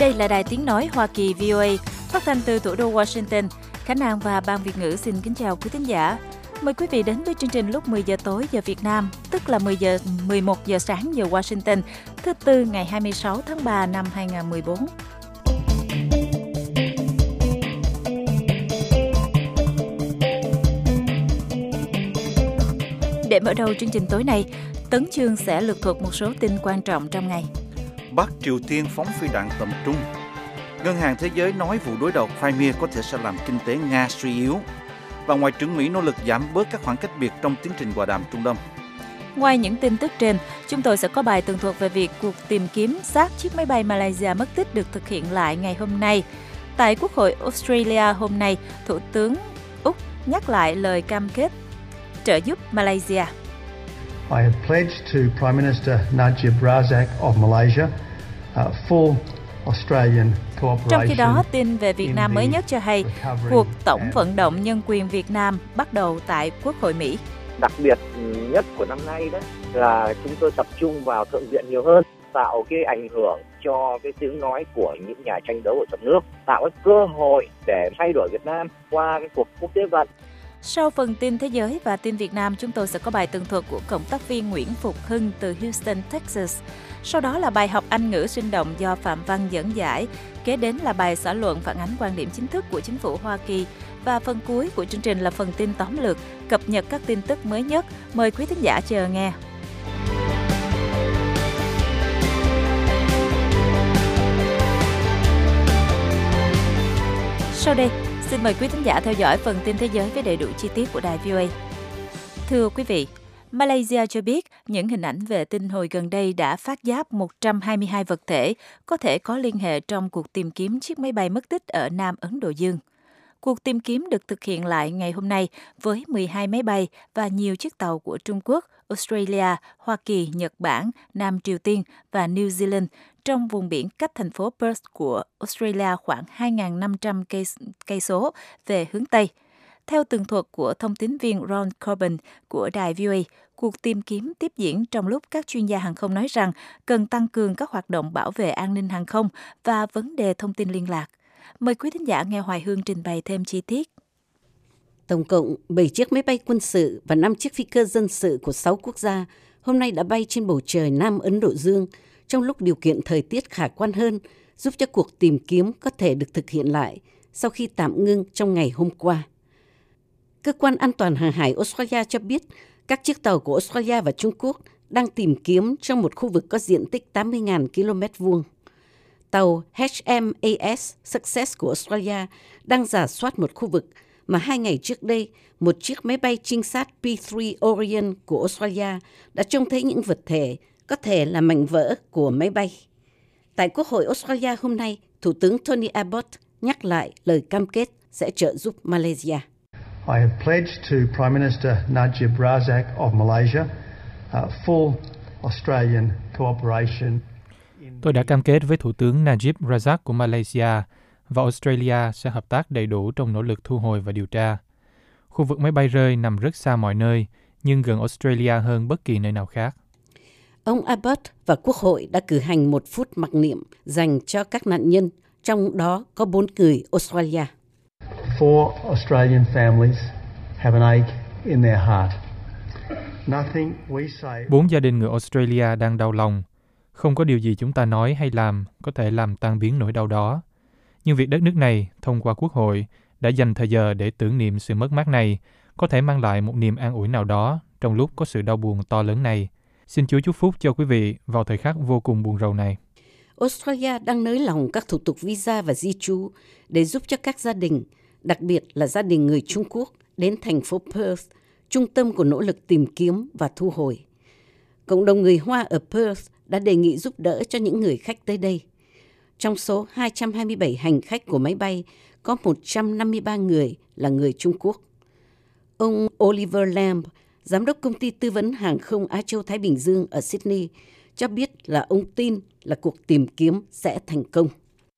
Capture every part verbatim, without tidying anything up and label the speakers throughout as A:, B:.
A: Đây là Đài Tiếng Nói Hoa Kỳ vê o a, phát thanh từ thủ đô Washington. Khánh An và Ban Việt ngữ xin kính chào quý thính giả. Mời quý vị đến với chương trình lúc mười giờ tối giờ Việt Nam, tức là mười giờ mười một giờ sáng giờ Washington, thứ Tư ngày hai mươi sáu tháng ba năm hai nghìn không trăm mười bốn. Để mở đầu chương trình tối nay, Tấn Chương sẽ lược thuật một số tin quan trọng trong ngày.
B: Bắc Triều Tiên phóng phi đạn tầm trung. Ngân hàng Thế giới nói vụ đối đầu Crimea có thể sẽ làm kinh tế Nga suy yếu. Và Ngoại trưởng Mỹ nỗ lực giảm bớt các khoảng cách biệt trong tiến trình hòa đàm Trung Đông.
A: Ngoài những tin tức trên, chúng tôi sẽ có bài tường thuật về việc cuộc tìm kiếm xác chiếc máy bay Malaysia mất tích được thực hiện lại ngày hôm nay. Tại Quốc hội Australia hôm nay, Thủ tướng Úc nhắc lại lời cam kết trợ giúp Malaysia.
C: I have pledged to Prime Minister Najib Razak of Malaysia uh, full Australian cooperation.
A: Trong khi đó, tin về Việt Nam mới nhất cho hay, cuộc tổng vận động nhân quyền Việt Nam bắt đầu tại Quốc hội Mỹ.
D: Đặc biệt nhất của năm nay đó là chúng tôi tập trung vào thượng viện nhiều hơn, tạo cái ảnh hưởng cho cái tiếng nói của những nhà tranh đấu ở trong nước, tạo cái cơ hội để thay đổi Việt Nam qua cái cuộc quốc tế vận.
A: Sau phần tin thế giới và tin Việt Nam, chúng tôi sẽ có bài tường thuật của cộng tác viên Nguyễn Phục Hưng từ Houston, Texas. Sau đó là bài học Anh ngữ sinh động do Phạm Văn dẫn giải. Kế đến là bài xã luận phản ánh quan điểm chính thức của chính phủ Hoa Kỳ. Và phần cuối của chương trình là phần tin tóm lược, cập nhật các tin tức mới nhất. Mời quý thính giả chờ nghe. Sau đây, xin mời quý thính giả theo dõi phần tin thế giới với đầy đủ chi tiết của đài vê o a. Thưa quý vị, Malaysia cho biết những hình ảnh vệ tinh hồi gần đây đã phát giác một trăm hai mươi hai vật thể có thể có liên hệ trong cuộc tìm kiếm chiếc máy bay mất tích ở Nam Ấn Độ Dương. Cuộc tìm kiếm được thực hiện lại ngày hôm nay với mười hai máy bay và nhiều chiếc tàu của Trung Quốc, Australia, Hoa Kỳ, Nhật Bản, Nam Triều Tiên và New Zealand trong vùng biển cách thành phố Perth của Australia khoảng hai nghìn năm trăm cây số về hướng Tây. Theo tường thuật của thông tín viên Ron Corbin của đài vê o a, cuộc tìm kiếm tiếp diễn trong lúc các chuyên gia hàng không nói rằng cần tăng cường các hoạt động bảo vệ an ninh hàng không và vấn đề thông tin liên lạc. Mời quý thính giả nghe Hoài Hương trình bày thêm chi tiết.
E: Tổng cộng bảy chiếc máy bay quân sự và năm chiếc phi cơ dân sự của sáu quốc gia hôm nay đã bay trên bầu trời Nam Ấn Độ Dương trong lúc điều kiện thời tiết khả quan hơn, giúp cho cuộc tìm kiếm có thể được thực hiện lại sau khi tạm ngưng trong ngày hôm qua. Cơ quan an toàn hàng hải Australia cho biết các chiếc tàu của Australia và Trung Quốc đang tìm kiếm trong một khu vực có diện tích tám mươi nghìn ki lô mét vuông. Tàu hát em ét Success của Australia đang rà soát một khu vực mà hai ngày trước đây, một chiếc máy bay trinh sát P ba Orion của Australia đã trông thấy những vật thể có thể là mảnh vỡ của máy bay. Tại Quốc hội Australia hôm nay, Thủ tướng Tony Abbott nhắc lại lời cam kết sẽ trợ giúp Malaysia.
C: I have pledged to Prime Minister Najib Razak of Malaysia uh, full Australian cooperation.
F: Tôi đã cam kết với Thủ tướng Najib Razak của Malaysia và Australia sẽ hợp tác đầy đủ trong nỗ lực thu hồi và điều tra. Khu vực máy bay rơi nằm rất xa mọi nơi, nhưng gần Australia hơn bất kỳ nơi nào khác.
E: Ông Abbott và Quốc hội đã cử hành một phút mặc niệm dành cho các nạn nhân, trong đó có bốn người Australia.
C: Four Australian families have an ache in their heart. Nothing we say.
F: Bốn gia đình người Australia đang đau lòng. Không có điều gì chúng ta nói hay làm có thể làm tan biến nỗi đau đó. Nhưng việc đất nước này, thông qua Quốc hội, đã dành thời giờ để tưởng niệm sự mất mát này, có thể mang lại một niềm an ủi nào đó trong lúc có sự đau buồn to lớn này. Xin Chúa chúc phúc cho quý vị vào thời khắc vô cùng buồn rầu này.
E: Australia đang nới lỏng các thủ tục visa và di trú để giúp cho các gia đình, đặc biệt là gia đình người Trung Quốc, đến thành phố Perth, trung tâm của nỗ lực tìm kiếm và thu hồi. Cộng đồng người Hoa ở Perth đã đề nghị giúp đỡ cho những người khách tới đây. Trong số hai trăm hai mươi bảy hành khách của máy bay, có một trăm năm mươi ba người là người Trung Quốc. Ông Oliver Lamb, giám đốc công ty tư vấn hàng không Á Châu Thái Bình Dương ở Sydney, cho biết là ông tin là cuộc tìm kiếm sẽ thành công.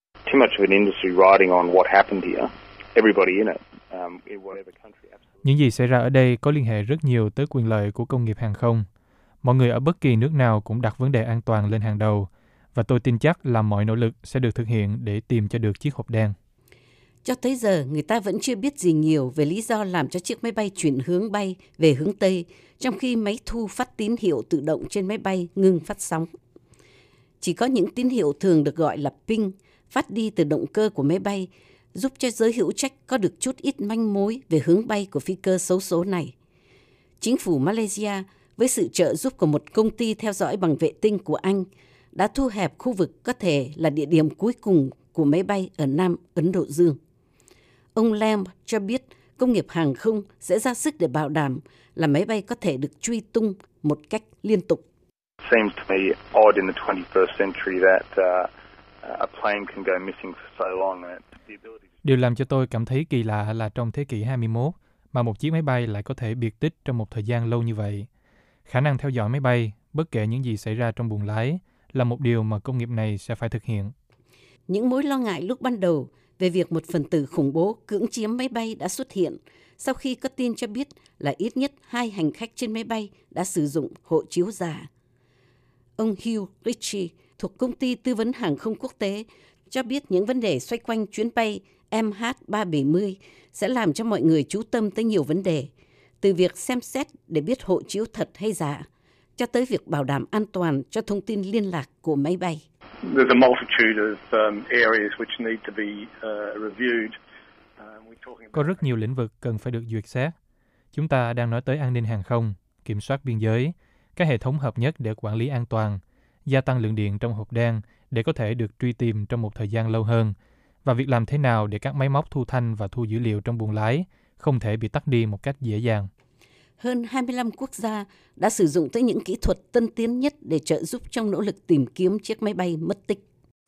F: Những gì xảy ra ở đây có liên hệ rất nhiều tới quyền lợi của công nghiệp hàng không. Mọi người ở bất kỳ nước nào cũng đặt vấn đề an toàn lên hàng đầu, và tôi tin chắc là mọi nỗ lực sẽ được thực hiện để tìm cho được chiếc hộp đen.
E: Cho tới giờ, người ta vẫn chưa biết gì nhiều về lý do làm cho chiếc máy bay chuyển hướng bay về hướng Tây, trong khi máy thu phát tín hiệu tự động trên máy bay ngừng phát sóng. Chỉ có những tín hiệu thường được gọi là ping, phát đi từ động cơ của máy bay, giúp cho giới hữu trách có được chút ít manh mối về hướng bay của phi cơ xấu số này. Chính phủ Malaysia, với sự trợ giúp của một công ty theo dõi bằng vệ tinh của Anh, đã thu hẹp khu vực có thể là địa điểm cuối cùng của máy bay ở Nam Ấn Độ Dương. Ông Lam cho biết công nghiệp hàng không sẽ ra sức để bảo đảm là máy bay có thể được truy tung một cách liên tục.
G: Seems to me odd in the twenty-first century that uh, a plane can go missing for so long.
F: Điều làm cho tôi cảm thấy kỳ lạ là trong thế kỷ hai mươi mốt mà một chiếc máy bay lại có thể biệt tích trong một thời gian lâu như vậy. Khả năng theo dõi máy bay, bất kể những gì xảy ra trong buồng lái, là một điều mà công nghiệp này sẽ phải thực hiện.
E: Những mối lo ngại lúc ban đầu về việc một phần tử khủng bố cưỡng chiếm máy bay đã xuất hiện sau khi có tin cho biết là ít nhất hai hành khách trên máy bay đã sử dụng hộ chiếu giả. Ông Hugh Ritchie thuộc công ty tư vấn hàng không quốc tế cho biết những vấn đề xoay quanh chuyến bay M H ba bảy mươi sẽ làm cho mọi người chú tâm tới nhiều vấn đề, từ việc xem xét để biết hộ chiếu thật hay giả, cho tới việc bảo đảm an toàn cho thông tin liên lạc của máy bay.
F: Có rất nhiều lĩnh vực cần phải được duyệt xét. Chúng ta đang nói tới an ninh hàng không, kiểm soát biên giới, các hệ thống hợp nhất để quản lý an toàn, gia tăng lượng điện trong hộp đen để có thể được truy tìm trong một thời gian lâu hơn, và việc làm thế nào để các máy móc thu thanh và thu dữ liệu trong buồng lái không thể bị tắt đi một cách dễ dàng.
E: Hơn hai mươi lăm quốc gia đã sử dụng tới những kỹ thuật tân tiến nhất để trợ giúp trong nỗ lực tìm kiếm chiếc máy bay mất tích.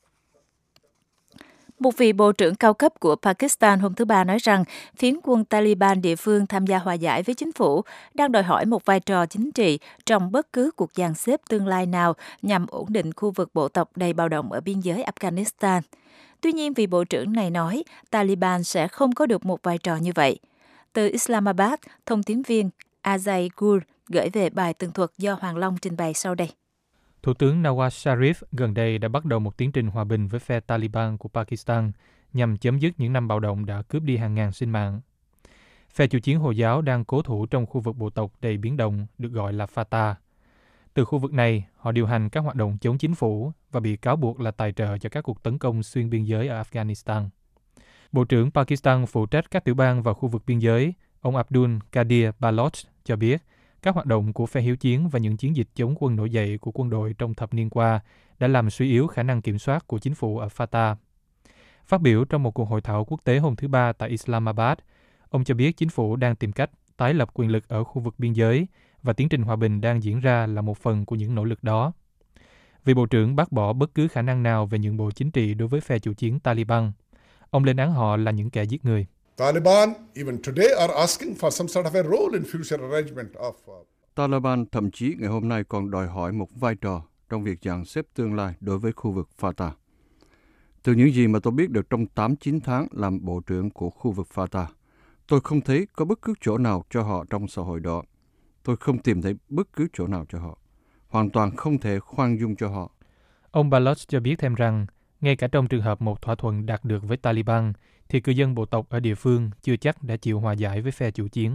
A: Một vị bộ trưởng cao cấp của Pakistan hôm thứ Ba nói rằng phiến quân Taliban địa phương tham gia hòa giải với chính phủ đang đòi hỏi một vai trò chính trị trong bất cứ cuộc dàn xếp tương lai nào nhằm ổn định khu vực bộ tộc đầy bạo động ở biên giới Afghanistan. Tuy nhiên, vị bộ trưởng này nói Taliban sẽ không có được một vai trò như vậy. Từ Islamabad, thông tín viên Ajay Gur gửi về bài tường thuật do Hoàng Long trình bày sau đây.
F: Thủ tướng Nawaz Sharif gần đây đã bắt đầu một tiến trình hòa bình với phe Taliban của Pakistan nhằm chấm dứt những năm bạo động đã cướp đi hàng ngàn sinh mạng. Phe chủ chiến Hồi giáo đang cố thủ trong khu vực bộ tộc đầy biến động được gọi là Fatah. Từ khu vực này, họ điều hành các hoạt động chống chính phủ và bị cáo buộc là tài trợ cho các cuộc tấn công xuyên biên giới ở Afghanistan. Bộ trưởng Pakistan phụ trách các tiểu bang và khu vực biên giới, ông Abdul Qadir Baloch cho biết, các hoạt động của phe hiếu chiến và những chiến dịch chống quân nổi dậy của quân đội trong thập niên qua đã làm suy yếu khả năng kiểm soát của chính phủ ở Fatah. Phát biểu trong một cuộc hội thảo quốc tế hôm thứ Ba tại Islamabad, ông cho biết chính phủ đang tìm cách tái lập quyền lực ở khu vực biên giới và tiến trình hòa bình đang diễn ra là một phần của những nỗ lực đó. Vị bộ trưởng bác bỏ bất cứ khả năng nào về nhượng bộ chính trị đối với phe chủ chiến Taliban. Ông lên án họ là những kẻ giết người.
H: Taliban even today are asking for some sort of a role in future arrangement of
I: Taliban thậm chí ngày hôm nay còn đòi hỏi một vai trò trong việc dàn xếp tương lai đối với khu vực Fatah. Từ những gì mà tôi biết được trong tám chín tháng làm bộ trưởng của khu vực Fatah, tôi không thấy có bất cứ chỗ nào cho họ trong xã hội đó. Tôi không tìm thấy bất cứ chỗ nào cho họ. Hoàn toàn không thể khoan dung cho họ.
F: Ông Baloch cho biết thêm rằng, ngay cả trong trường hợp một thỏa thuận đạt được với Taliban, thì cư dân bộ tộc ở địa phương chưa chắc đã chịu hòa giải với phe chủ chiến.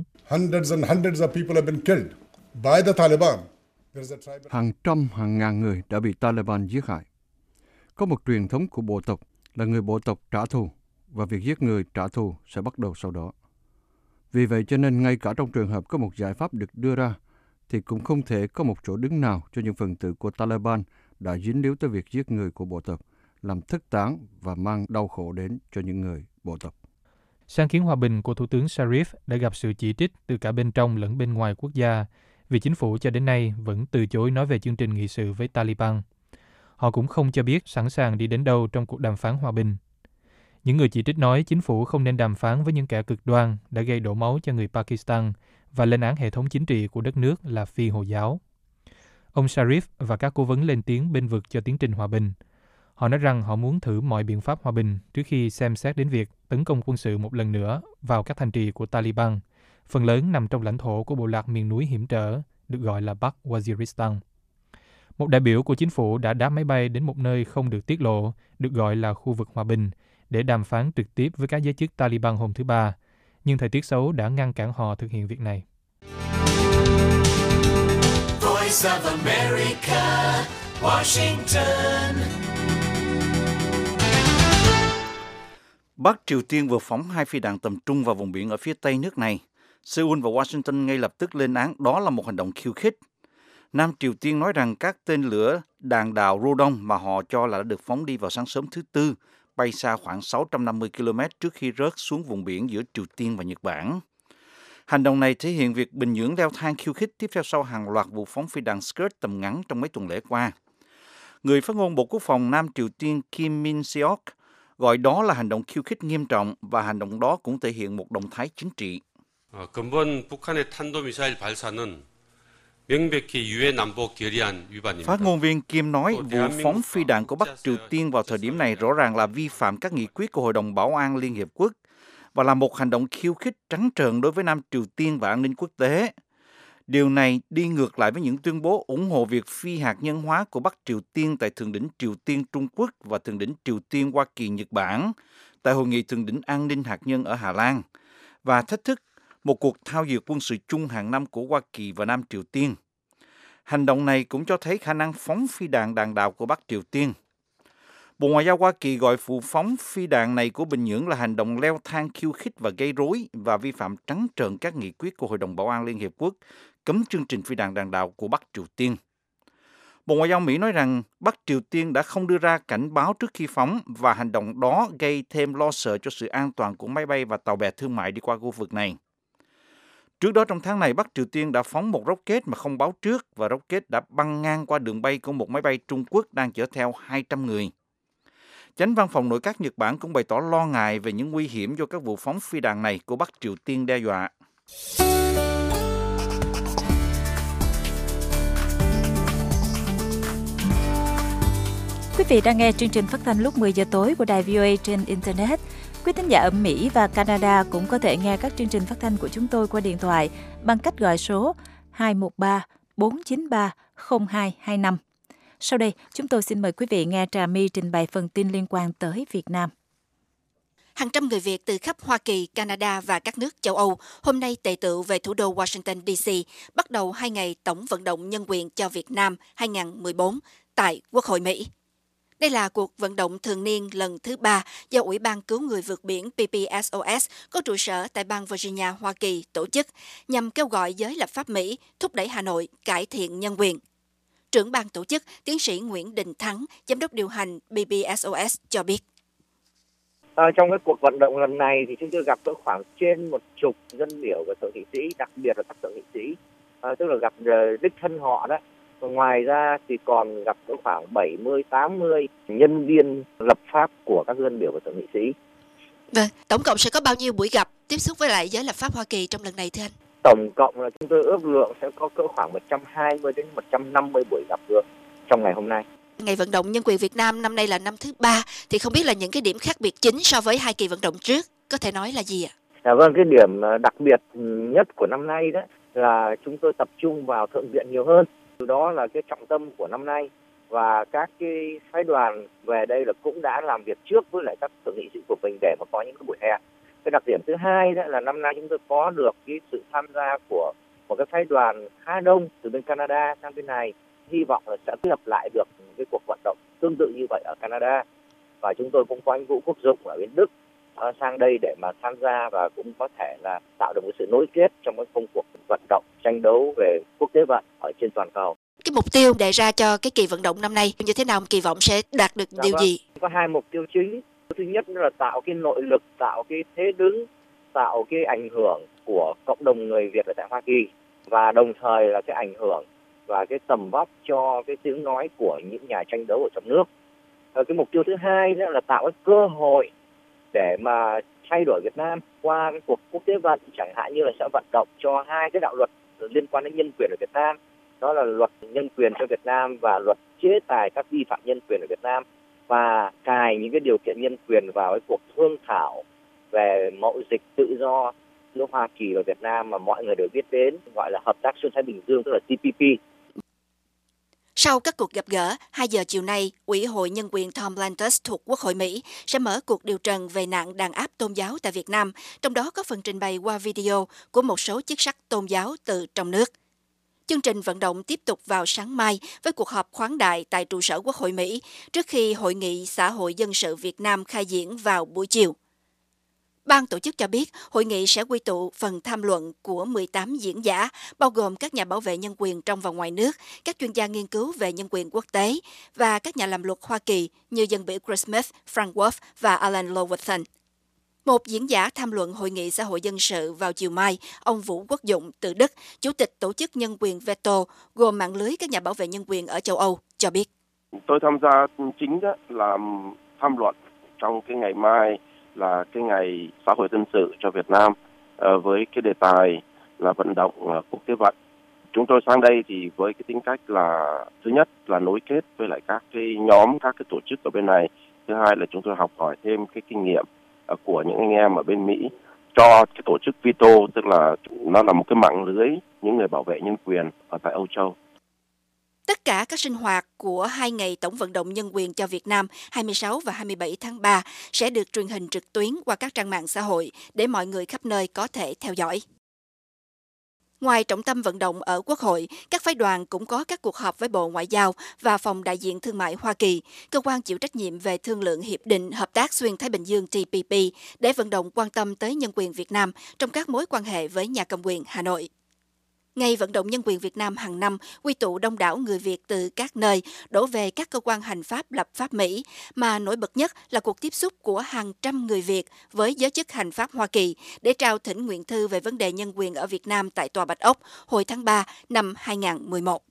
I: Hàng trăm, hàng ngàn người đã bị Taliban giết hại. Có một truyền thống của bộ tộc là người bộ tộc trả thù, và việc giết người trả thù sẽ bắt đầu sau đó. Vì vậy cho nên ngay cả trong trường hợp có một giải pháp được đưa ra, thì cũng không thể có một chỗ đứng nào cho những phần tử của Taliban đã dính líu tới việc giết người của bộ tộc, làm thất tán và mang đau khổ đến cho những người bộ tộc.
F: Sáng kiến hòa bình của Thủ tướng Sharif đã gặp sự chỉ trích từ cả bên trong lẫn bên ngoài quốc gia, vì chính phủ cho đến nay vẫn từ chối nói về chương trình nghị sự với Taliban. Họ cũng không cho biết sẵn sàng đi đến đâu trong cuộc đàm phán hòa bình. Những người chỉ trích nói chính phủ không nên đàm phán với những kẻ cực đoan đã gây đổ máu cho người Pakistan và lên án hệ thống chính trị của đất nước là phi Hồi giáo. Ông Sharif và các cố vấn lên tiếng bênh vực cho tiến trình hòa bình. Họ nói rằng họ muốn thử mọi biện pháp hòa bình trước khi xem xét đến việc tấn công quân sự một lần nữa vào các thành trì của Taliban, phần lớn nằm trong lãnh thổ của bộ lạc miền núi hiểm trở, được gọi là Bắc Waziristan. Một đại biểu của chính phủ đã đáp máy bay đến một nơi không được tiết lộ, được gọi là khu vực hòa bình, để đàm phán trực tiếp với các giới chức Taliban hôm thứ Ba. Nhưng thời tiết xấu đã ngăn cản họ thực hiện việc này. Voice of America, Washington.
B: Bắc Triều Tiên vừa phóng hai phi đạn tầm trung vào vùng biển ở phía tây nước này. Seoul và Washington ngay lập tức lên án đó là một hành động khiêu khích. Nam Triều Tiên nói rằng các tên lửa đạn đạo Rodong mà họ cho là đã được phóng đi vào sáng sớm thứ Tư, bay xa khoảng sáu trăm năm mươi ki lô mét trước khi rớt xuống vùng biển giữa Triều Tiên và Nhật Bản. Hành động này thể hiện việc Bình Nhưỡng leo thang khiêu khích tiếp theo sau hàng loạt vụ phóng phi đạn Scud tầm ngắn trong mấy tuần lễ qua. Người phát ngôn Bộ Quốc phòng Nam Triều Tiên Kim Min-seok gọi đó là hành động khiêu khích nghiêm trọng và hành động đó cũng thể hiện một động thái chính trị.
J: 근본 북한의 탄도미사일 발사는 명백히 유엔 안보 결의안 위반입니다.
B: Phát ngôn viên Kim nói vụ phóng phi đạn của Bắc Triều Tiên vào thời điểm này rõ ràng là vi phạm các nghị quyết của Hội đồng Bảo an Liên Hiệp Quốc và là một hành động khiêu khích trắng trợn đối với Nam Triều Tiên và an ninh quốc tế. Điều này đi ngược lại với những tuyên bố ủng hộ việc phi hạt nhân hóa của Bắc Triều Tiên tại Thượng đỉnh Triều Tiên Trung Quốc và Thượng đỉnh Triều Tiên Hoa Kỳ Nhật Bản tại Hội nghị Thượng đỉnh An ninh hạt nhân ở Hà Lan và thách thức một cuộc thao dượt quân sự chung hàng năm của Hoa Kỳ và Nam Triều Tiên. Hành động này cũng cho thấy khả năng phóng phi đạn đạn đạo của Bắc Triều Tiên. Bộ Ngoại giao Hoa Kỳ gọi vụ phóng phi đạn này của Bình Nhưỡng là hành động leo thang khiêu khích và gây rối và vi phạm trắng trợn các nghị quyết của Hội đồng Bảo an Liên Hiệp Quốc cấm chương trình phi đạn đạn đạo của Bắc Triều Tiên. Bộ Ngoại giao Mỹ nói rằng Bắc Triều Tiên đã không đưa ra cảnh báo trước khi phóng và hành động đó gây thêm lo sợ cho sự an toàn của máy bay và tàu bè thương mại đi qua khu vực này. Trước đó trong tháng này, Bắc Triều Tiên đã phóng một rocket mà không báo trước và rocket đã băng ngang qua đường bay của một máy bay Trung Quốc đang chở theo hai trăm người. Chánh văn phòng nội các Nhật Bản cũng bày tỏ lo ngại về những nguy hiểm do các vụ phóng phi đạn này của Bắc Triều Tiên đe dọa.
A: Quý vị đang nghe chương trình phát thanh lúc mười giờ tối của Đài vê o a trên Internet. Quý thính giả ở Mỹ và Canada cũng có thể nghe các chương trình phát thanh của chúng tôi qua điện thoại bằng cách gọi số hai một ba bốn chín ba không hai hai năm. Sau đây, chúng tôi xin mời quý vị nghe Trà My trình bày phần tin liên quan tới Việt Nam.
K: Hàng trăm người Việt từ khắp Hoa Kỳ, Canada và các nước châu Âu hôm nay tề tựu về thủ đô Washington đê xê, bắt đầu hai ngày tổng vận động nhân quyền cho Việt Nam hai không một bốn tại Quốc hội Mỹ. Đây là cuộc vận động thường niên lần thứ ba do Ủy ban Cứu người vượt biển pê pê ét o ét có trụ sở tại bang Virginia, Hoa Kỳ tổ chức nhằm kêu gọi giới lập pháp Mỹ thúc đẩy Hà Nội cải thiện nhân quyền. Trưởng ban tổ chức, tiến sĩ Nguyễn Đình Thắng, giám đốc điều hành pê pê ét o ét cho biết.
D: À, trong cái cuộc vận động lần này thì chúng tôi gặp khoảng trên một chục dân biểu và thượng nghị sĩ, đặc biệt là các thượng nghị sĩ, à, tức là gặp uh, đích thân họ đó. Ngoài ra thì còn gặp khoảng bảy mươi tám mươi nhân viên lập pháp của các dân biểu và thượng nghị sĩ.
K: Vâng, tổng cộng sẽ có bao nhiêu buổi gặp tiếp xúc với lại giới lập pháp Hoa Kỳ trong lần này thưa anh?
D: Tổng cộng là chúng tôi ước lượng sẽ có cỡ khoảng một trăm hai mươi đến một trăm năm mươi buổi gặp gỡ trong ngày hôm nay.
K: Ngày vận động nhân quyền Việt Nam năm nay là năm thứ ba, thì không biết là những cái điểm khác biệt chính so với hai kỳ vận động trước có thể nói là gì ạ?
D: À, vâng, cái điểm đặc biệt nhất của năm nay đó là chúng tôi tập trung vào thượng viện nhiều hơn. Đó là cái trọng tâm của năm nay và các cái phái đoàn về đây là cũng đã làm việc trước với lại các thượng nghị sĩ của mình để mà có những cái buổi hẹn. Cái đặc điểm thứ hai đó là năm nay chúng tôi có được cái sự tham gia của một cái phái đoàn khá đông từ bên Canada sang bên này, hy vọng là sẽ lập lại được cái cuộc vận động tương tự như vậy ở Canada. Và chúng tôi cũng có anh Vũ Quốc Dụng ở bên Đức uh, sang đây để mà tham gia và cũng có thể là tạo được một sự nối kết trong cái công cuộc vận động tranh đấu về quốc tế vận ở trên toàn cầu.
K: Cái mục tiêu đề ra cho cái kỳ vận động năm nay như thế nào, kỳ vọng sẽ đạt được
D: Dạ
K: điều
D: vâng.
K: gì?
D: Có hai mục tiêu chính. Thứ nhất là tạo cái nội lực, tạo cái thế đứng, tạo cái ảnh hưởng của cộng đồng người Việt ở tại Hoa Kỳ và đồng thời là cái ảnh hưởng và cái tầm vóc cho cái tiếng nói của những nhà tranh đấu ở trong nước. Và cái mục tiêu thứ hai nữa là tạo cái cơ hội để mà thay đổi Việt Nam qua cái cuộc quốc tế vận, chẳng hạn như là sẽ vận động cho hai cái đạo luật liên quan đến nhân quyền ở Việt Nam, đó là luật nhân quyền cho Việt Nam và luật chế tài các vi phạm nhân quyền ở Việt Nam, và cài những cái điều kiện nhân quyền vào cái cuộc thương thảo về mậu dịch tự do giữa Hoa Kỳ và Việt Nam mà mọi người đều biết đến, gọi là hợp tác xuyên Thái Bình Dương, tức là tê pê pê.
K: Sau các cuộc gặp gỡ, hai giờ chiều nay, Ủy hội Nhân quyền Tom Lantos thuộc Quốc hội Mỹ sẽ mở cuộc điều trần về nạn đàn áp tôn giáo tại Việt Nam, trong đó có phần trình bày qua video của một số chức sắc tôn giáo từ trong nước. Chương trình vận động tiếp tục vào sáng mai với cuộc họp khoáng đại tại trụ sở Quốc hội Mỹ trước khi Hội nghị Xã hội Dân sự Việt Nam khai diễn vào buổi chiều. Ban tổ chức cho biết hội nghị sẽ quy tụ phần tham luận của mười tám diễn giả, bao gồm các nhà bảo vệ nhân quyền trong và ngoài nước, các chuyên gia nghiên cứu về nhân quyền quốc tế và các nhà làm luật Hoa Kỳ như dân biểu Chris Smith, Frank Wolf và Alan Lowenthal. Một diễn giả tham luận Hội nghị Xã hội Dân sự vào chiều mai, ông Vũ Quốc Dụng từ Đức, Chủ tịch Tổ chức Nhân quyền Veto, gồm mạng lưới các nhà bảo vệ nhân quyền ở châu Âu, cho biết.
L: Tôi tham gia chính đó là tham luận trong cái ngày mai là cái ngày xã hội dân sự cho Việt Nam với cái đề tài là vận động quốc tế vận. Chúng tôi sang đây thì với cái tính cách là thứ nhất là nối kết với lại các cái nhóm, các cái tổ chức ở bên này. Thứ hai là chúng tôi học hỏi thêm cái kinh nghiệm của những anh em ở bên Mỹ cho cái tổ chức Veto, tức là nó là một cái mạng lưới những người bảo vệ nhân quyền ở tại Âu Châu.
K: Tất cả các sinh hoạt của hai ngày tổng vận động nhân quyền cho Việt Nam hai mươi sáu và hai mươi bảy tháng ba sẽ được truyền hình trực tuyến qua các trang mạng xã hội để mọi người khắp nơi có thể theo dõi. Ngoài trọng tâm vận động ở Quốc hội, các phái đoàn cũng có các cuộc họp với Bộ Ngoại giao và Phòng Đại diện Thương mại Hoa Kỳ, cơ quan chịu trách nhiệm về thương lượng Hiệp định Hợp tác Xuyên Thái Bình Dương T P P, để vận động quan tâm tới nhân quyền Việt Nam trong các mối quan hệ với nhà cầm quyền Hà Nội. Ngày vận động nhân quyền Việt Nam hàng năm quy tụ đông đảo người Việt từ các nơi đổ về các cơ quan hành pháp lập pháp Mỹ, mà nổi bật nhất là cuộc tiếp xúc của hàng trăm người Việt với giới chức hành pháp Hoa Kỳ để trao thỉnh nguyện thư về vấn đề nhân quyền ở Việt Nam tại Tòa Bạch Ốc hồi tháng ba năm hai nghìn không trăm mười một.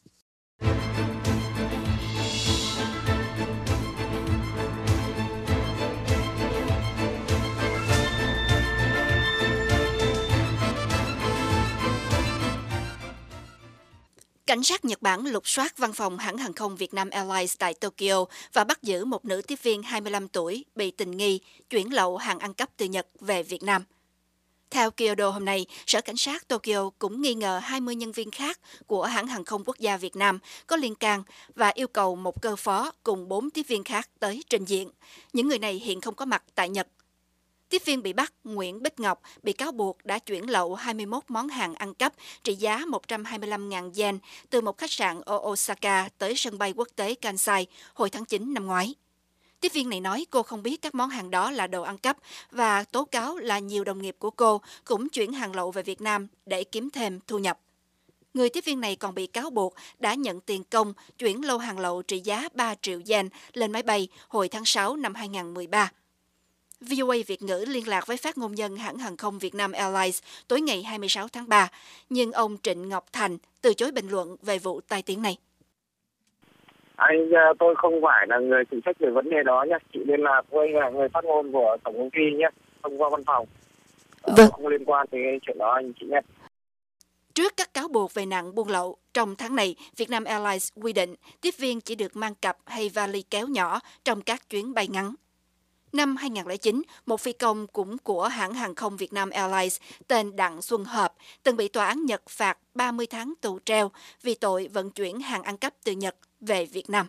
K: Cảnh sát Nhật Bản lục soát văn phòng hãng hàng không Việt Nam Airlines tại Tokyo và bắt giữ một nữ tiếp viên hai mươi lăm tuổi bị tình nghi chuyển lậu hàng ăn cắp từ Nhật về Việt Nam. Theo Kyodo hôm nay, Sở Cảnh sát Tokyo cũng nghi ngờ hai mươi nhân viên khác của hãng hàng không quốc gia Việt Nam có liên can và yêu cầu một cơ phó cùng bốn tiếp viên khác tới trình diện. Những người này hiện không có mặt tại Nhật. Tiếp viên bị bắt, Nguyễn Bích Ngọc, bị cáo buộc đã chuyển lậu hai mươi mốt món hàng ăn cắp trị giá một trăm hai mươi lăm nghìn yen từ một khách sạn ở Osaka tới sân bay quốc tế Kansai hồi tháng chín năm ngoái. Tiếp viên này nói cô không biết các món hàng đó là đồ ăn cắp và tố cáo là nhiều đồng nghiệp của cô cũng chuyển hàng lậu về Việt Nam để kiếm thêm thu nhập. Người tiếp viên này còn bị cáo buộc đã nhận tiền công chuyển lô hàng lậu trị giá ba triệu yen lên máy bay hồi tháng sáu năm hai nghìn không trăm mười ba. vê o a Việt ngữ liên lạc với phát ngôn nhân hãng hàng không Việt Nam Airlines tối ngày hai mươi sáu tháng ba, nhưng ông Trịnh Ngọc Thành từ chối bình luận về vụ tai tiếng này.
M: Anh, tôi không phải là người phụ trách về vấn đề đó nhé. Chị liên lạc với người phát ngôn của tổng công ty nhé, thông qua văn phòng.
K: Vâng.
M: Không liên quan tới chuyện đó anh chị nhé.
K: Trước các cáo buộc về nạn buôn lậu, trong tháng này, Việt Nam Airlines quy định tiếp viên chỉ được mang cặp hay vali kéo nhỏ trong các chuyến bay ngắn. Năm hai nghìn không trăm lẻ chín, một phi công cũng của hãng hàng không Việt Nam Airlines tên Đặng Xuân Hợp từng bị tòa án Nhật phạt ba mươi tháng tù treo vì tội vận chuyển hàng ăn cắp từ Nhật về Việt Nam.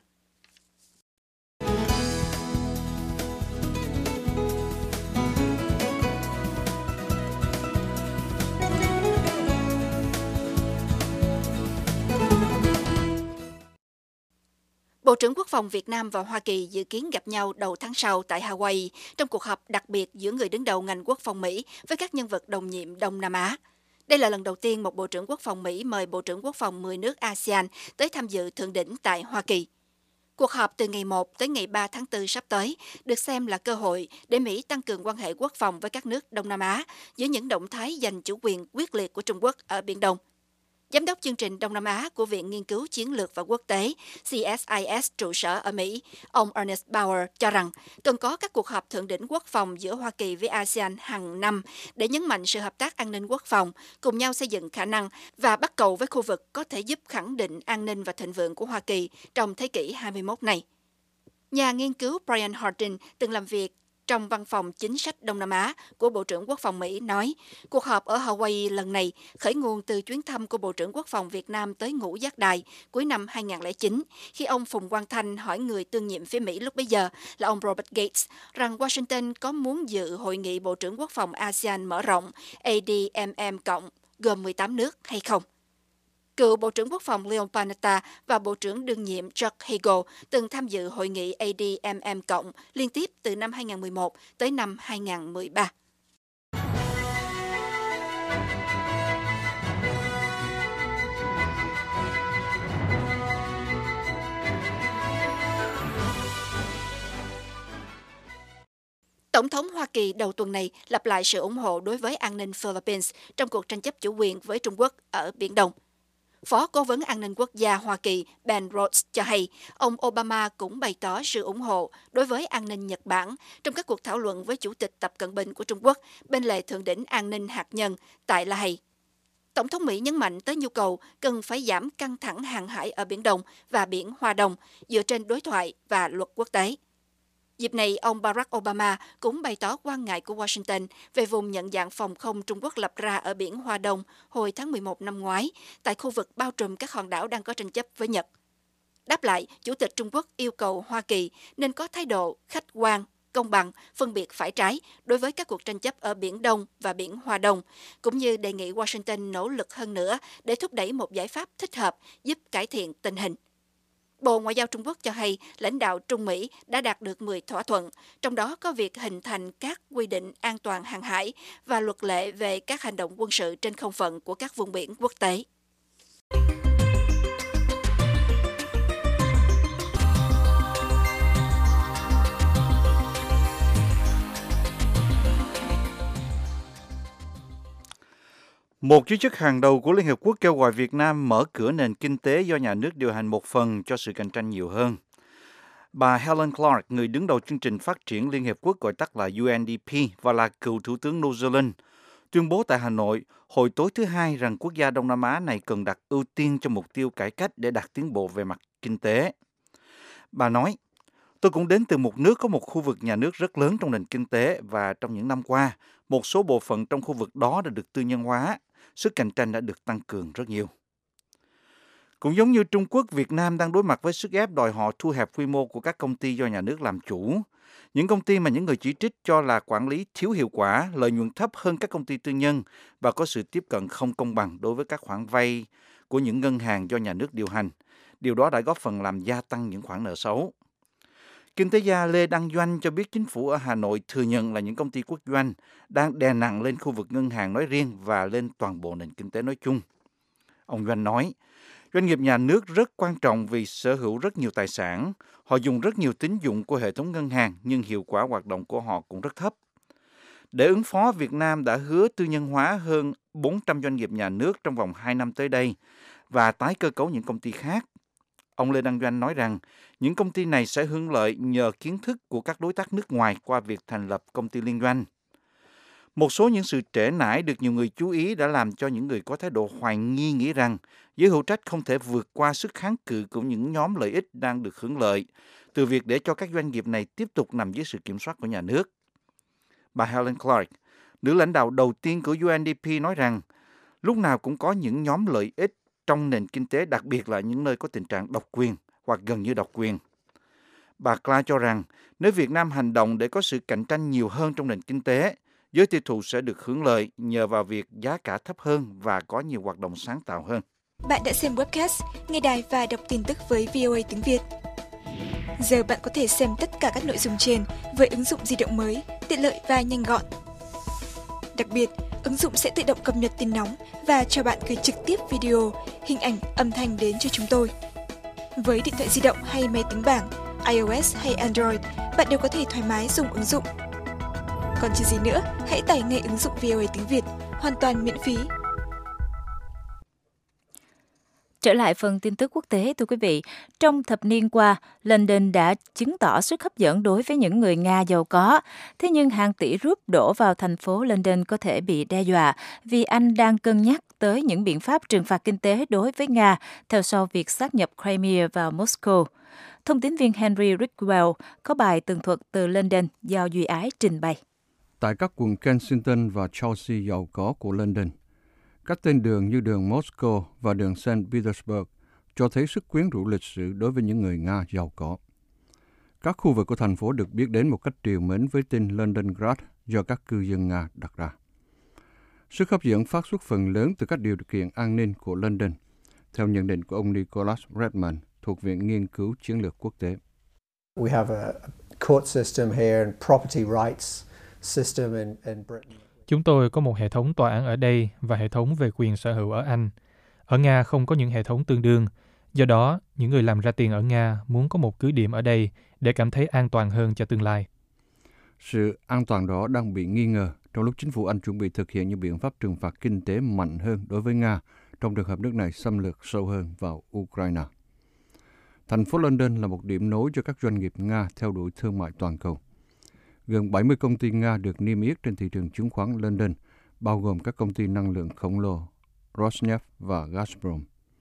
K: Bộ trưởng Quốc phòng Việt Nam và Hoa Kỳ dự kiến gặp nhau đầu tháng sau tại Hawaii trong cuộc họp đặc biệt giữa người đứng đầu ngành quốc phòng Mỹ với các nhân vật đồng nhiệm Đông Nam Á. Đây là lần đầu tiên một Bộ trưởng Quốc phòng Mỹ mời Bộ trưởng Quốc phòng mười nước a sê an tới tham dự thượng đỉnh tại Hoa Kỳ. Cuộc họp từ ngày một tới ngày ba tháng tư sắp tới được xem là cơ hội để Mỹ tăng cường quan hệ quốc phòng với các nước Đông Nam Á dưới những động thái giành chủ quyền quyết liệt của Trung Quốc ở Biển Đông. Giám đốc chương trình Đông Nam Á của Viện Nghiên cứu Chiến lược và Quốc tế C S I S trụ sở ở Mỹ, ông Ernest Bauer cho rằng cần có các cuộc họp thượng đỉnh quốc phòng giữa Hoa Kỳ với a sê an hàng năm để nhấn mạnh sự hợp tác an ninh quốc phòng, cùng nhau xây dựng khả năng và bắt cầu với khu vực có thể giúp khẳng định an ninh và thịnh vượng của Hoa Kỳ trong thế kỷ hai mươi mốt này. Nhà nghiên cứu Brian Hardin từng làm việc trong văn phòng chính sách Đông Nam Á của Bộ trưởng Quốc phòng Mỹ nói, cuộc họp ở Hawaii lần này khởi nguồn từ chuyến thăm của Bộ trưởng Quốc phòng Việt Nam tới Ngũ Giác Đài cuối năm hai không không chín, khi ông Phùng Quang Thanh hỏi người tương nhiệm phía Mỹ lúc bấy giờ là ông Robert Gates rằng Washington có muốn dự hội nghị Bộ trưởng Quốc phòng a sê an mở rộng A D M M cộng gồm mười tám nước hay không. Cựu Bộ trưởng Quốc phòng Leon Panetta và Bộ trưởng đương nhiệm Chuck Hagel từng tham dự hội nghị A D M M cộng liên tiếp từ năm hai không một một tới năm hai không một ba. Tổng thống Hoa Kỳ đầu tuần này lặp lại sự ủng hộ đối với an ninh Philippines trong cuộc tranh chấp chủ quyền với Trung Quốc ở Biển Đông. Phó Cố vấn An ninh Quốc gia Hoa Kỳ Ben Rhodes cho hay, ông Obama cũng bày tỏ sự ủng hộ đối với an ninh Nhật Bản trong các cuộc thảo luận với Chủ tịch Tập Cận Bình của Trung Quốc bên lề thượng đỉnh an ninh hạt nhân tại La Hay. Tổng thống Mỹ nhấn mạnh tới nhu cầu cần phải giảm căng thẳng hàng hải ở Biển Đông và Biển Hoa Đông dựa trên đối thoại và luật quốc tế. Dịp này, ông Barack Obama cũng bày tỏ quan ngại của Washington về vùng nhận dạng phòng không Trung Quốc lập ra ở Biển Hoa Đông hồi tháng mười một năm ngoái, tại khu vực bao trùm các hòn đảo đang có tranh chấp với Nhật. Đáp lại, Chủ tịch Trung Quốc yêu cầu Hoa Kỳ nên có thái độ khách quan, công bằng, phân biệt phải trái đối với các cuộc tranh chấp ở Biển Đông và Biển Hoa Đông, cũng như đề nghị Washington nỗ lực hơn nữa để thúc đẩy một giải pháp thích hợp giúp cải thiện tình hình. Bộ Ngoại giao Trung Quốc cho hay lãnh đạo Trung Mỹ đã đạt được mười thỏa thuận, trong đó có việc hình thành các quy định an toàn hàng hải và luật lệ về các hành động quân sự trên không phận của các vùng biển quốc tế.
B: Một giới chức hàng đầu của Liên Hợp Quốc kêu gọi Việt Nam mở cửa nền kinh tế do nhà nước điều hành một phần cho sự cạnh tranh nhiều hơn. Bà Helen Clark, người đứng đầu chương trình phát triển Liên Hợp Quốc gọi tắt là U N D P và là cựu Thủ tướng New Zealand, tuyên bố tại Hà Nội hồi tối thứ Hai rằng quốc gia Đông Nam Á này cần đặt ưu tiên cho mục tiêu cải cách để đạt tiến bộ về mặt kinh tế. Bà nói, tôi cũng đến từ một nước có một khu vực nhà nước rất lớn trong nền kinh tế và trong những năm qua, một số bộ phận trong khu vực đó đã được tư nhân hóa. Sức cạnh tranh đã được tăng cường rất nhiều. Cũng giống như Trung Quốc, Việt Nam đang đối mặt với sức ép đòi họ thu hẹp quy mô của các công ty do nhà nước làm chủ. Những công ty mà những người chỉ trích cho là quản lý thiếu hiệu quả, lợi nhuận thấp hơn các công ty tư nhân và có sự tiếp cận không công bằng đối với các khoản vay của những ngân hàng do nhà nước điều hành. Điều đó đã góp phần làm gia tăng những khoản nợ xấu. Kinh tế gia Lê Đăng Doanh cho biết chính phủ ở Hà Nội thừa nhận là những công ty quốc doanh đang đè nặng lên khu vực ngân hàng nói riêng và lên toàn bộ nền kinh tế nói chung. Ông Doanh nói, doanh nghiệp nhà nước rất quan trọng vì sở hữu rất nhiều tài sản, họ dùng rất nhiều tín dụng của hệ thống ngân hàng nhưng hiệu quả hoạt động của họ cũng rất thấp. Để ứng phó, Việt Nam đã hứa tư nhân hóa hơn bốn trăm doanh nghiệp nhà nước trong vòng hai năm tới đây và tái cơ cấu những công ty khác. Ông Lê Đăng Doanh nói rằng những công ty này sẽ hưởng lợi nhờ kiến thức của các đối tác nước ngoài qua việc thành lập công ty liên doanh. Một số những sự trễ nải được nhiều người chú ý đã làm cho những người có thái độ hoài nghi nghĩ rằng giới hữu trách không thể vượt qua sức kháng cự của những nhóm lợi ích đang được hưởng lợi từ việc để cho các doanh nghiệp này tiếp tục nằm dưới sự kiểm soát của nhà nước. Bà Helen Clark, nữ lãnh đạo đầu tiên của U N D P nói rằng lúc nào cũng có những nhóm lợi ích trong nền kinh tế, đặc biệt là những nơi có tình trạng độc quyền hoặc gần như độc quyền. Bà Clark cho rằng nếu Việt Nam hành động để có sự cạnh tranh nhiều hơn trong nền kinh tế, giới tiêu thụ sẽ được hưởng lợi nhờ vào việc giá cả thấp hơn và có nhiều hoạt động sáng tạo hơn.
N: Bạn đã xem webcast, nghe đài và đọc tin tức với vê o a tiếng Việt. Giờ bạn có thể xem tất cả các nội dung trên với ứng dụng di động mới, tiện lợi và nhanh gọn. Đặc biệt, ứng dụng sẽ tự động cập nhật tin nóng và cho bạn gửi trực tiếp video, hình ảnh, âm thanh đến cho chúng tôi. Với điện thoại di động hay máy tính bảng, iOS hay Android, bạn đều có thể thoải mái dùng ứng dụng. Còn chờ gì nữa, hãy tải ngay ứng dụng vê o a tiếng Việt, hoàn toàn miễn phí.
A: Trở lại phần tin tức quốc tế, thưa quý vị. Trong thập niên qua, London đã chứng tỏ sức hấp dẫn đối với những người Nga giàu có. Thế nhưng hàng tỷ rúp đổ vào thành phố London có thể bị đe dọa vì Anh đang cân nhắc tới những biện pháp trừng phạt kinh tế đối với Nga theo sau việc sáp nhập Crimea vào Moscow. Thông tín viên Henry Ridgwell có bài tường thuật từ London do Duy Ái trình bày.
I: Tại các quận Kensington và Chelsea giàu có của London, các tên đường như đường Moscow và đường Saint Petersburg cho thấy sức quyến rũ lịch sử đối với những người Nga giàu có. Các khu vực của thành phố được biết đến một cách trìu mến với tên Londongrad do các cư dân Nga đặt ra. Sức hấp dẫn phát xuất phần lớn từ các điều kiện an ninh của London, theo nhận định của ông Nicholas Redman thuộc Viện Nghiên cứu Chiến lược Quốc tế.
O: We have a court system here and property rights system in, in Britain.
F: Chúng tôi có một hệ thống tòa án ở đây và hệ thống về quyền sở hữu ở Anh. Ở Nga không có những hệ thống tương đương. Do đó, những người làm ra tiền ở Nga muốn có một cứ điểm ở đây để cảm thấy an toàn hơn cho tương lai.
I: Sự an toàn đó đang bị nghi ngờ trong lúc chính phủ Anh chuẩn bị thực hiện những biện pháp trừng phạt kinh tế mạnh hơn đối với Nga trong trường hợp nước này xâm lược sâu hơn vào Ukraine. Thành phố London là một điểm nối cho các doanh nghiệp Nga theo đuổi thương mại toàn cầu. Gần bảy mươi công ty Nga được niêm yết trên thị trường chứng khoán London, bao gồm các công ty năng lượng khổng lồ Rosneft và Gazprom.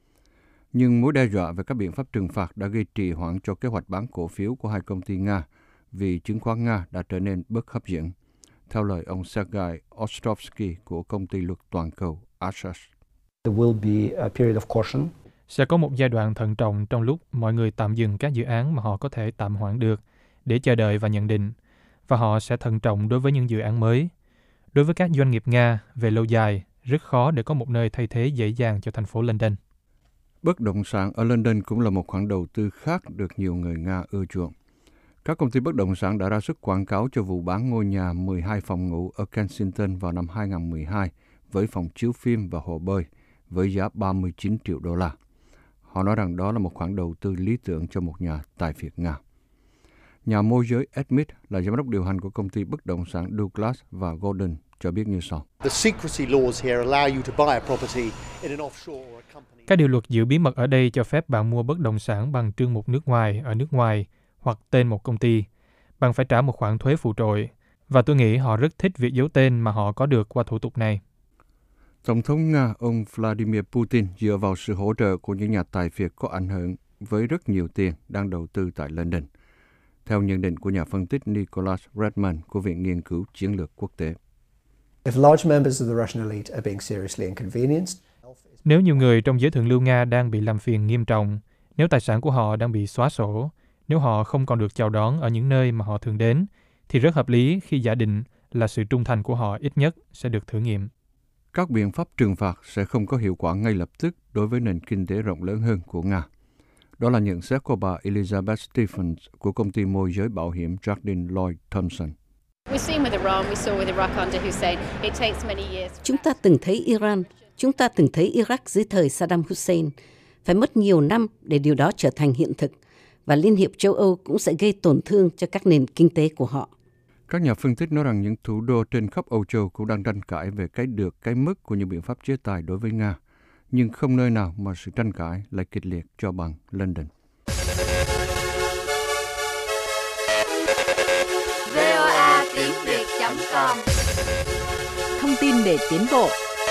I: Nhưng mối đe dọa về các biện pháp trừng phạt đã gây trì hoãn cho kế hoạch bán cổ phiếu của hai công ty Nga vì chứng khoán Nga đã trở nên bất hấp dẫn, theo lời ông Sergei Ostrovsky của công ty luật toàn cầu Asos.
P: There will be a period of caution.
F: Sẽ có một giai đoạn thận trọng trong lúc mọi người tạm dừng các dự án mà họ có thể tạm hoãn được để chờ đợi và nhận định, và họ sẽ thận trọng đối với những dự án mới. Đối với các doanh nghiệp Nga, về lâu dài, rất khó để có một nơi thay thế dễ dàng cho thành phố London.
I: Bất động sản ở London cũng là một khoản đầu tư khác được nhiều người Nga ưa chuộng. Các công ty bất động sản đã ra sức quảng cáo cho vụ bán ngôi nhà mười hai phòng ngủ ở Kensington vào năm hai không một hai với phòng chiếu phim và hồ bơi với giá ba mươi chín triệu đô la. Họ nói rằng đó là một khoản đầu tư lý tưởng cho một nhà tài phiệt Nga. Nhà môi giới Edmit là giám đốc điều hành của công ty bất động sản Douglas và Gordon cho biết như sau.
F: Các điều luật giữ bí mật ở đây cho phép bạn mua bất động sản bằng trương mục nước ngoài ở nước ngoài hoặc tên một công ty. Bạn phải trả một khoản thuế phụ trội, và tôi nghĩ họ rất thích việc giấu tên mà họ có được qua thủ tục này.
I: Tổng thống Nga ông Vladimir Putin dựa vào sự hỗ trợ của những nhà tài phiệt có ảnh hưởng với rất nhiều tiền đang đầu tư tại London, theo nhận định của nhà phân tích Nicholas Redman của Viện Nghiên cứu Chiến lược Quốc tế.
F: Nếu nhiều người trong giới thượng lưu Nga đang bị làm phiền nghiêm trọng, nếu tài sản của họ đang bị xóa sổ, nếu họ không còn được chào đón ở những nơi mà họ thường đến, thì rất hợp lý khi giả định là sự trung thành của họ ít nhất sẽ được thử nghiệm.
I: Các biện pháp trừng phạt sẽ không có hiệu quả ngay lập tức đối với nền kinh tế rộng lớn hơn của Nga. Đó là nhận xét của bà Elizabeth Stephens của công ty môi giới bảo hiểm Jardine Lloyd Thompson.
E: Chúng ta từng thấy Iran, chúng ta từng thấy Iraq dưới thời Saddam Hussein. Phải mất nhiều năm để điều đó trở thành hiện thực, và Liên hiệp châu Âu cũng sẽ gây tổn thương cho các nền kinh tế của họ.
I: Các nhà phân tích nói rằng những thủ đô trên khắp Âu Châu cũng đang tranh cãi về cái được, cái mất của những biện pháp chế tài đối với Nga, nhưng không nơi nào mà sự tranh cãi lại kịch liệt cho bằng London.
Q: vê o a tiếng việt chấm com
A: Thông tin để tiến bộ.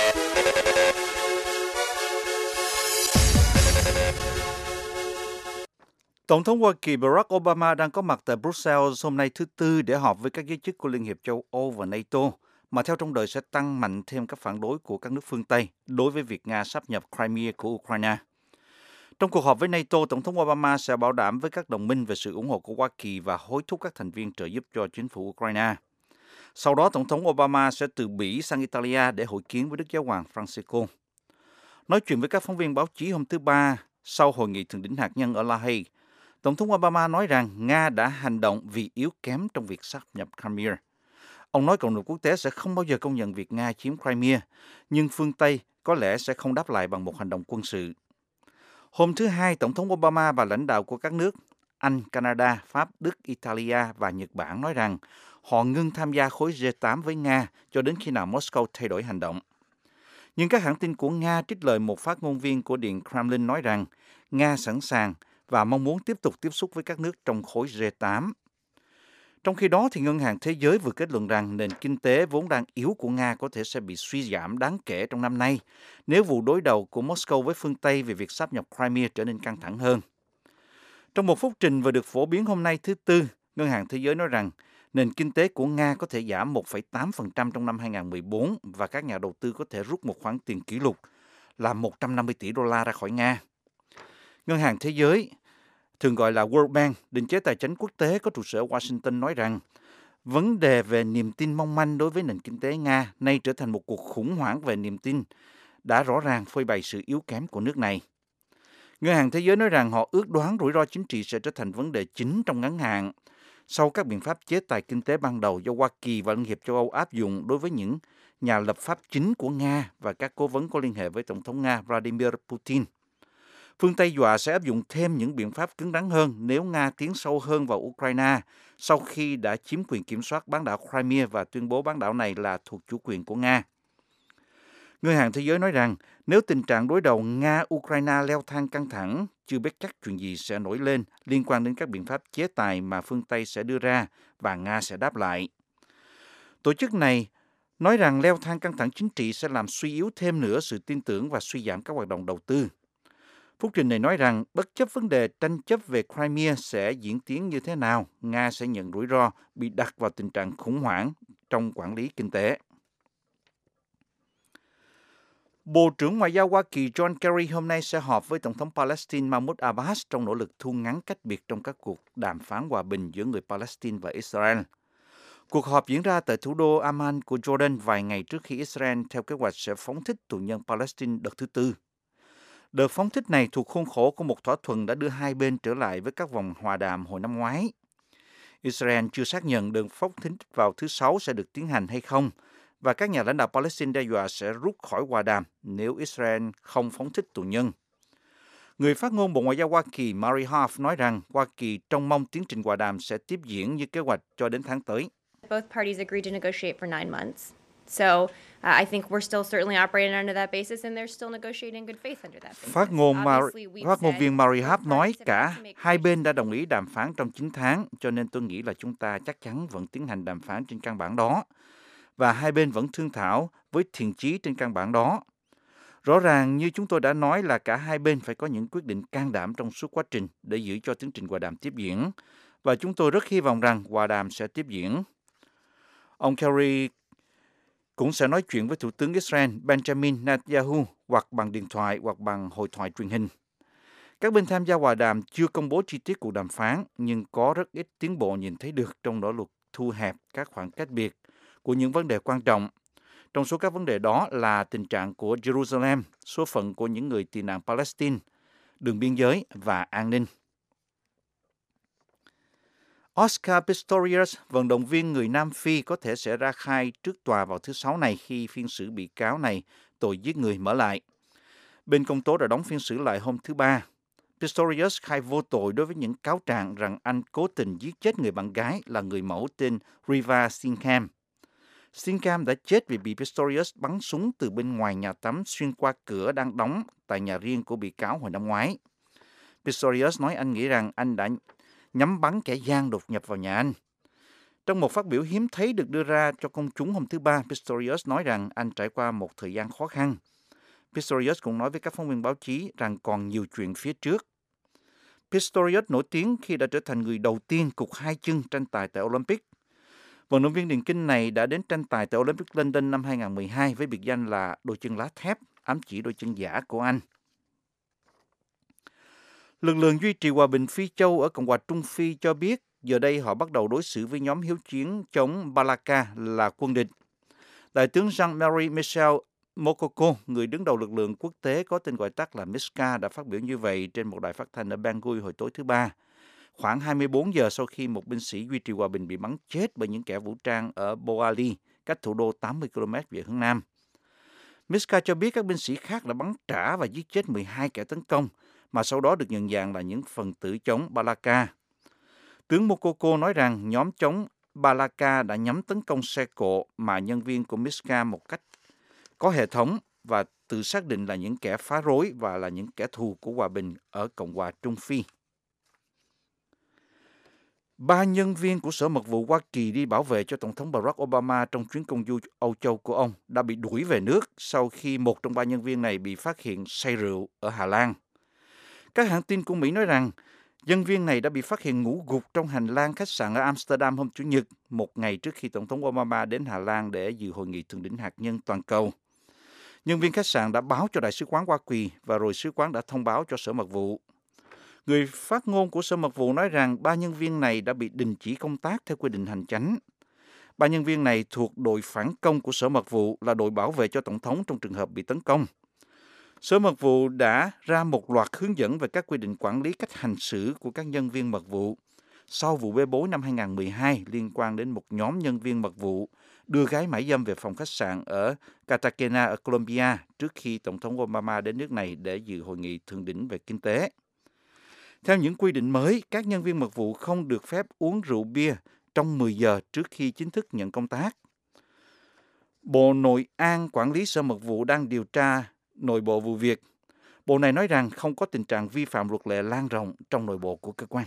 B: Tổng thống Hoa Kỳ Barack Obama đang có mặt tại Brussels hôm nay thứ Tư để họp với các giới chức của Liên hiệp châu Âu và NATO, mà theo trong đời sẽ tăng mạnh thêm các phản đối của các nước phương Tây đối với việc Nga sáp nhập Crimea của Ukraine. Trong cuộc họp với NATO, Tổng thống Obama sẽ bảo đảm với các đồng minh về sự ủng hộ của Hoa Kỳ và hối thúc các thành viên trợ giúp cho chính phủ Ukraine. Sau đó, Tổng thống Obama sẽ từ Bỉ sang Italia để hội kiến với Đức Giáo hoàng Francisco. Nói chuyện với các phóng viên báo chí hôm thứ Ba, sau hội nghị thượng đỉnh hạt nhân ở La Haye, Tổng thống Obama nói rằng Nga đã hành động vì yếu kém trong việc sáp nhập Crimea. Ông nói cộng đồng quốc tế sẽ không bao giờ công nhận việc Nga chiếm Crimea, nhưng phương Tây có lẽ sẽ không đáp lại bằng một hành động quân sự. Hôm thứ Hai, Tổng thống Obama và lãnh đạo của các nước Anh, Canada, Pháp, Đức, Italia và Nhật Bản nói rằng họ ngưng tham gia khối G tám với Nga cho đến khi nào Moscow thay đổi hành động. Nhưng các hãng tin của Nga trích lời một phát ngôn viên của Điện Kremlin nói rằng Nga sẵn sàng và mong muốn tiếp tục tiếp xúc với các nước trong khối G tám. Trong khi đó, thì Ngân hàng Thế giới vừa kết luận rằng nền kinh tế vốn đang yếu của Nga có thể sẽ bị suy giảm đáng kể trong năm nay nếu vụ đối đầu của Moscow với phương Tây về việc sáp nhập Crimea trở nên căng thẳng hơn. Trong một phúc trình vừa được phổ biến hôm nay thứ Tư, Ngân hàng Thế giới nói rằng nền kinh tế của Nga có thể giảm một phẩy tám phần trăm trong năm hai không một bốn và các nhà đầu tư có thể rút một khoản tiền kỷ lục là một trăm năm mươi tỷ đô la ra khỏi Nga. Ngân hàng Thế giới, thường gọi là World Bank, định chế tài chính quốc tế có trụ sở Washington nói rằng vấn đề về niềm tin mong manh đối với nền kinh tế Nga nay trở thành một cuộc khủng hoảng về niềm tin đã rõ ràng phơi bày sự yếu kém của nước này. Ngân hàng Thế giới nói rằng họ ước đoán rủi ro chính trị sẽ trở thành vấn đề chính trong ngắn hạn sau các biện pháp chế tài kinh tế ban đầu do Hoa Kỳ và Liên hiệp châu Âu áp dụng đối với những nhà lập pháp chính của Nga và các cố vấn có liên hệ với Tổng thống Nga Vladimir Putin. Phương Tây dọa sẽ áp dụng thêm những biện pháp cứng rắn hơn nếu Nga tiến sâu hơn vào Ukraine sau khi đã chiếm quyền kiểm soát bán đảo Crimea và tuyên bố bán đảo này là thuộc chủ quyền của Nga. Ngân hàng Thế giới nói rằng nếu tình trạng đối đầu Nga-Ukraine leo thang căng thẳng, chưa biết chắc chuyện gì sẽ nổi lên liên quan đến các biện pháp chế tài mà phương Tây sẽ đưa ra và Nga sẽ đáp lại. Tổ chức này nói rằng leo thang căng thẳng chính trị sẽ làm suy yếu thêm nữa sự tin tưởng và suy giảm các hoạt động đầu tư. Phúc trình này nói rằng bất chấp vấn đề tranh chấp về Crimea sẽ diễn tiến như thế nào, Nga sẽ nhận rủi ro bị đặt vào tình trạng khủng hoảng trong quản lý kinh tế. Bộ trưởng Ngoại giao Hoa Kỳ John Kerry hôm nay sẽ họp với Tổng thống Palestine Mahmoud Abbas trong nỗ lực thu ngắn cách biệt trong các cuộc đàm phán hòa bình giữa người Palestine và Israel. Cuộc họp diễn ra tại thủ đô Amman của Jordan vài ngày trước khi Israel theo kế hoạch sẽ phóng thích tù nhân Palestine đợt thứ tư. Đợt phóng thích này thuộc khuôn khổ của một thỏa thuận đã đưa hai bên trở lại với các vòng hòa đàm hồi năm ngoái. Israel chưa xác nhận đợt phóng thích vào thứ Sáu sẽ được tiến hành hay không, và các nhà lãnh đạo Palestine đe dọa sẽ rút khỏi hòa đàm nếu Israel không phóng thích tù nhân. Người phát ngôn Bộ Ngoại giao Hoa Kỳ Mary Harf nói rằng Hoa Kỳ trông mong tiến trình hòa đàm sẽ tiếp diễn như kế hoạch cho đến tháng tới.
R: Both parties agreed to negotiate for nine months. So uh, I think we're still certainly operating under that basis and they're still negotiating in good faith under that basis.
B: Phát ngôn Mar- phát ngôn viên Mary Harf nói cả hai bên đã đồng ý đàm phán trong chín tháng, cho nên tôi nghĩ là chúng ta chắc chắn vẫn tiến hành đàm phán trên căn bản đó. Và hai bên vẫn thương thảo với thiện chí trên căn bản đó. Rõ ràng như chúng tôi đã nói là cả hai bên phải có những quyết định can đảm trong suốt quá trình để giữ cho tiến trình hòa đàm tiếp diễn. Và chúng tôi rất hy vọng rằng hòa đàm sẽ tiếp diễn. Ông Kerry cũng sẽ nói chuyện với Thủ tướng Israel Benjamin Netanyahu hoặc bằng điện thoại hoặc bằng hội thoại truyền hình. Các bên tham gia hòa đàm chưa công bố chi tiết cuộc đàm phán, nhưng có rất ít tiến bộ nhìn thấy được trong nỗ lực thu hẹp các khoảng cách biệt của những vấn đề quan trọng. Trong số các vấn đề đó là tình trạng của Jerusalem, số phận của những người tị nạn Palestine, đường biên giới và an ninh. Oscar Pistorius, vận động viên người Nam Phi, có thể sẽ ra khai trước tòa vào thứ Sáu này khi phiên xử bị cáo này tội giết người mở lại. Bên công tố đã đóng phiên xử lại hôm thứ Ba. Pistorius khai vô tội đối với những cáo trạng rằng anh cố tình giết chết người bạn gái là người mẫu tên Riva Sinkham. Sinkham đã chết vì bị Pistorius bắn súng từ bên ngoài nhà tắm xuyên qua cửa đang đóng tại nhà riêng của bị cáo hồi năm ngoái. Pistorius nói anh nghĩ rằng anh đã nhắm bắn kẻ gian đột nhập vào nhà anh. Trong một phát biểu hiếm thấy được đưa ra cho công chúng hôm thứ Ba, Pistorius nói rằng anh trải qua một thời gian khó khăn. Pistorius cũng nói với các phóng viên báo chí rằng còn nhiều chuyện phía trước. Pistorius nổi tiếng khi đã trở thành người đầu tiên cụt hai chân tranh tài tại Olympic. Vận động viên điền kinh này đã đến tranh tài tại Olympic London năm hai không một hai với biệt danh là đôi chân lá thép, ám chỉ đôi chân giả của anh. Lực lượng duy trì hòa bình Phi Châu ở Cộng hòa Trung Phi cho biết giờ đây họ bắt đầu đối xử với nhóm hiếu chiến chống Balaka là quân địch. Đại tướng Jean-Marie Michel Mokoko, người đứng đầu lực lượng quốc tế có tên gọi tắt là MISCA, đã phát biểu như vậy trên một đài phát thanh ở Bangui hồi tối thứ Ba, khoảng hai mươi bốn giờ sau khi một binh sĩ duy trì hòa bình bị bắn chết bởi những kẻ vũ trang ở Boali, cách thủ đô tám mươi ki lô mét về hướng Nam. MISCA cho biết các binh sĩ khác đã bắn trả và giết chết mười hai kẻ tấn công, mà sau đó được nhận dạng là những phần tử chống Balaka. Tướng Mokoko nói rằng nhóm chống Balaka đã nhắm tấn công xe cộ mà nhân viên của MISCA một cách có hệ thống và tự xác định là những kẻ phá rối và là những kẻ thù của hòa bình ở Cộng hòa Trung Phi. Ba nhân viên của Sở Mật vụ Hoa Kỳ đi bảo vệ cho Tổng thống Barack Obama trong chuyến công du Âu Châu của ông đã bị đuổi về nước sau khi một trong ba nhân viên này bị phát hiện say rượu ở Hà Lan. Các hãng tin của Mỹ nói rằng nhân viên này đã bị phát hiện ngủ gục trong hành lang khách sạn ở Amsterdam hôm Chủ nhật, một ngày trước khi Tổng thống Obama đến Hà Lan để dự hội nghị thượng đỉnh hạt nhân toàn cầu. Nhân viên khách sạn đã báo cho Đại sứ quán Hoa Kỳ và rồi sứ quán đã thông báo cho Sở Mật vụ. Người phát ngôn của Sở Mật vụ nói rằng ba nhân viên này đã bị đình chỉ công tác theo quy định hành chánh. Ba nhân viên này thuộc đội phản công của Sở Mật vụ, là đội bảo vệ cho Tổng thống trong trường hợp bị tấn công. Sở Mật vụ đã ra một loạt hướng dẫn về các quy định quản lý cách hành xử của các nhân viên mật vụ sau vụ bê bối năm hai không một hai liên quan đến một nhóm nhân viên mật vụ đưa gái mại dâm về phòng khách sạn ở Cartagena ở Colombia trước khi Tổng thống Obama đến nước này để dự hội nghị thượng đỉnh về kinh tế. Theo những quy định mới, các nhân viên mật vụ không được phép uống rượu bia trong mười giờ trước khi chính thức nhận công tác. Bộ Nội an quản lý Sở Mật vụ đang điều tra nội bộ vụ việc. Bộ này nói rằng không có tình trạng vi phạm luật lệ lan rộng trong nội bộ của cơ quan.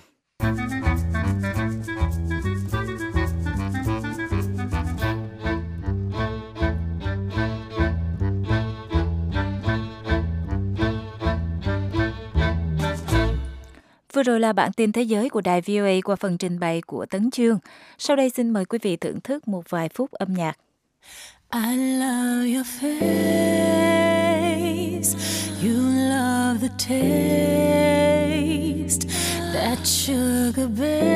A: Vừa rồi là bản tin thế giới của đài vê o a qua phần trình bày của Tấn Chương. Sau đây xin mời quý vị thưởng thức một vài phút âm nhạc.
S: I love your face, you love the taste, that sugar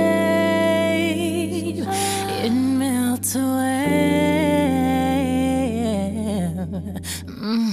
S: babe, it melts away. Mm.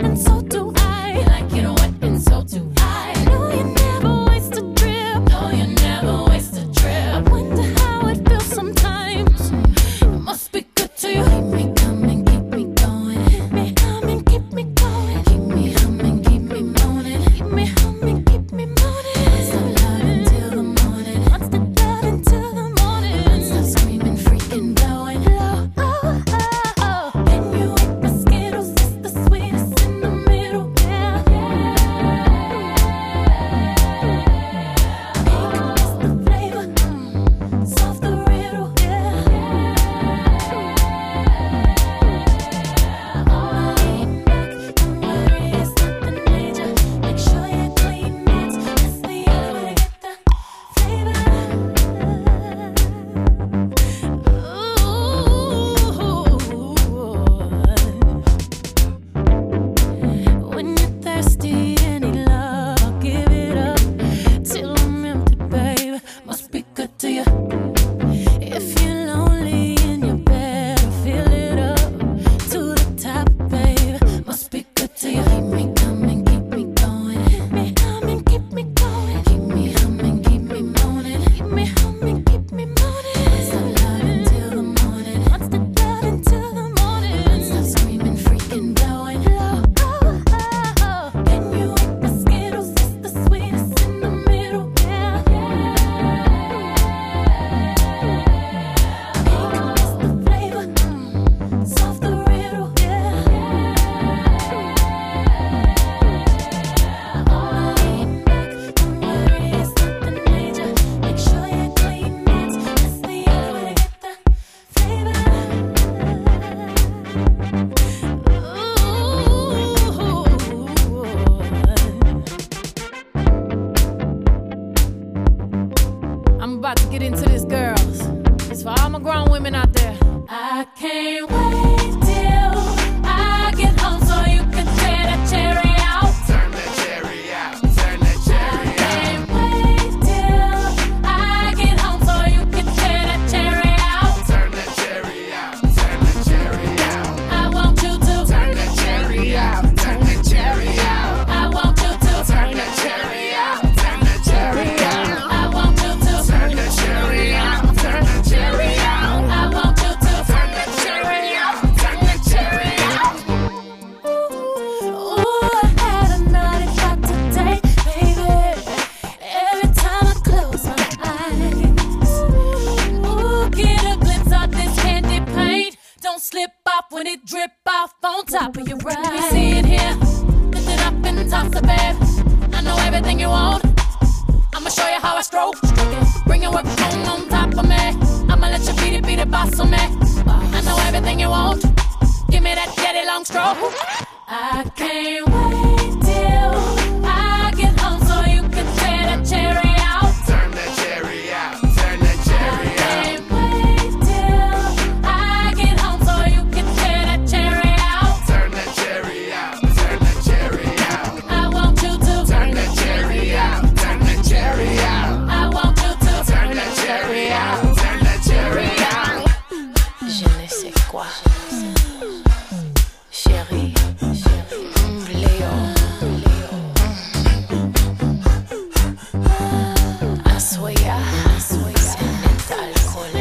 S: No, you don't slip off when it drip off on top of your ride. Let me see it here, lift it up and toss it, babe. I know everything you want. I'ma show you how I stroke. Bring your work on on top of me. I'ma let you beat it, beat it, boss on me. I know everything you want. Give me that daddy long stroke. I can't wait till I get home so you can tear that cherry out.
T: Turn that cherry out. Turn that cherry out.
S: I can't wait till I get home so you can tear that cherry out.
T: Turn that cherry out. Turn that cherry out.
S: I want you to
T: turn that cherry out. Turn that cherry out.
S: I want you to
T: turn that cherry out. Turn that cherry out.
S: Je ne sais quoi. Chérie, chérie, mm, Léo, Léo, mm. I swear, I swear, c'est alcool.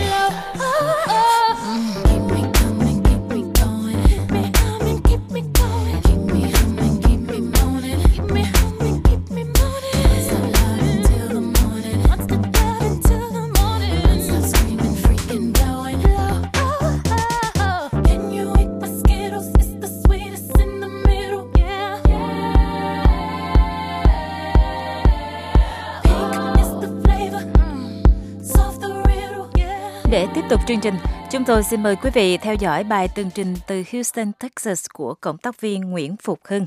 S: Keep me coming, keep me going, keep me humming, keep me going, keep me humming, keep me moaning, keep me humming, keep me moaning. It's the love until the morning, what's the love until the morning? Don't stop screaming, freaking going low. Oh, oh, oh. Can you eat my Skittles? It's the sweetest in the middle, yeah, yeah. Pink is the flavor, mm. Solve the riddle, yeah.
A: Để tiếp tục chương trình, chúng tôi xin mời quý vị theo dõi bài tường trình từ Houston, Texas của cộng tác viên Nguyễn Phục Hưng.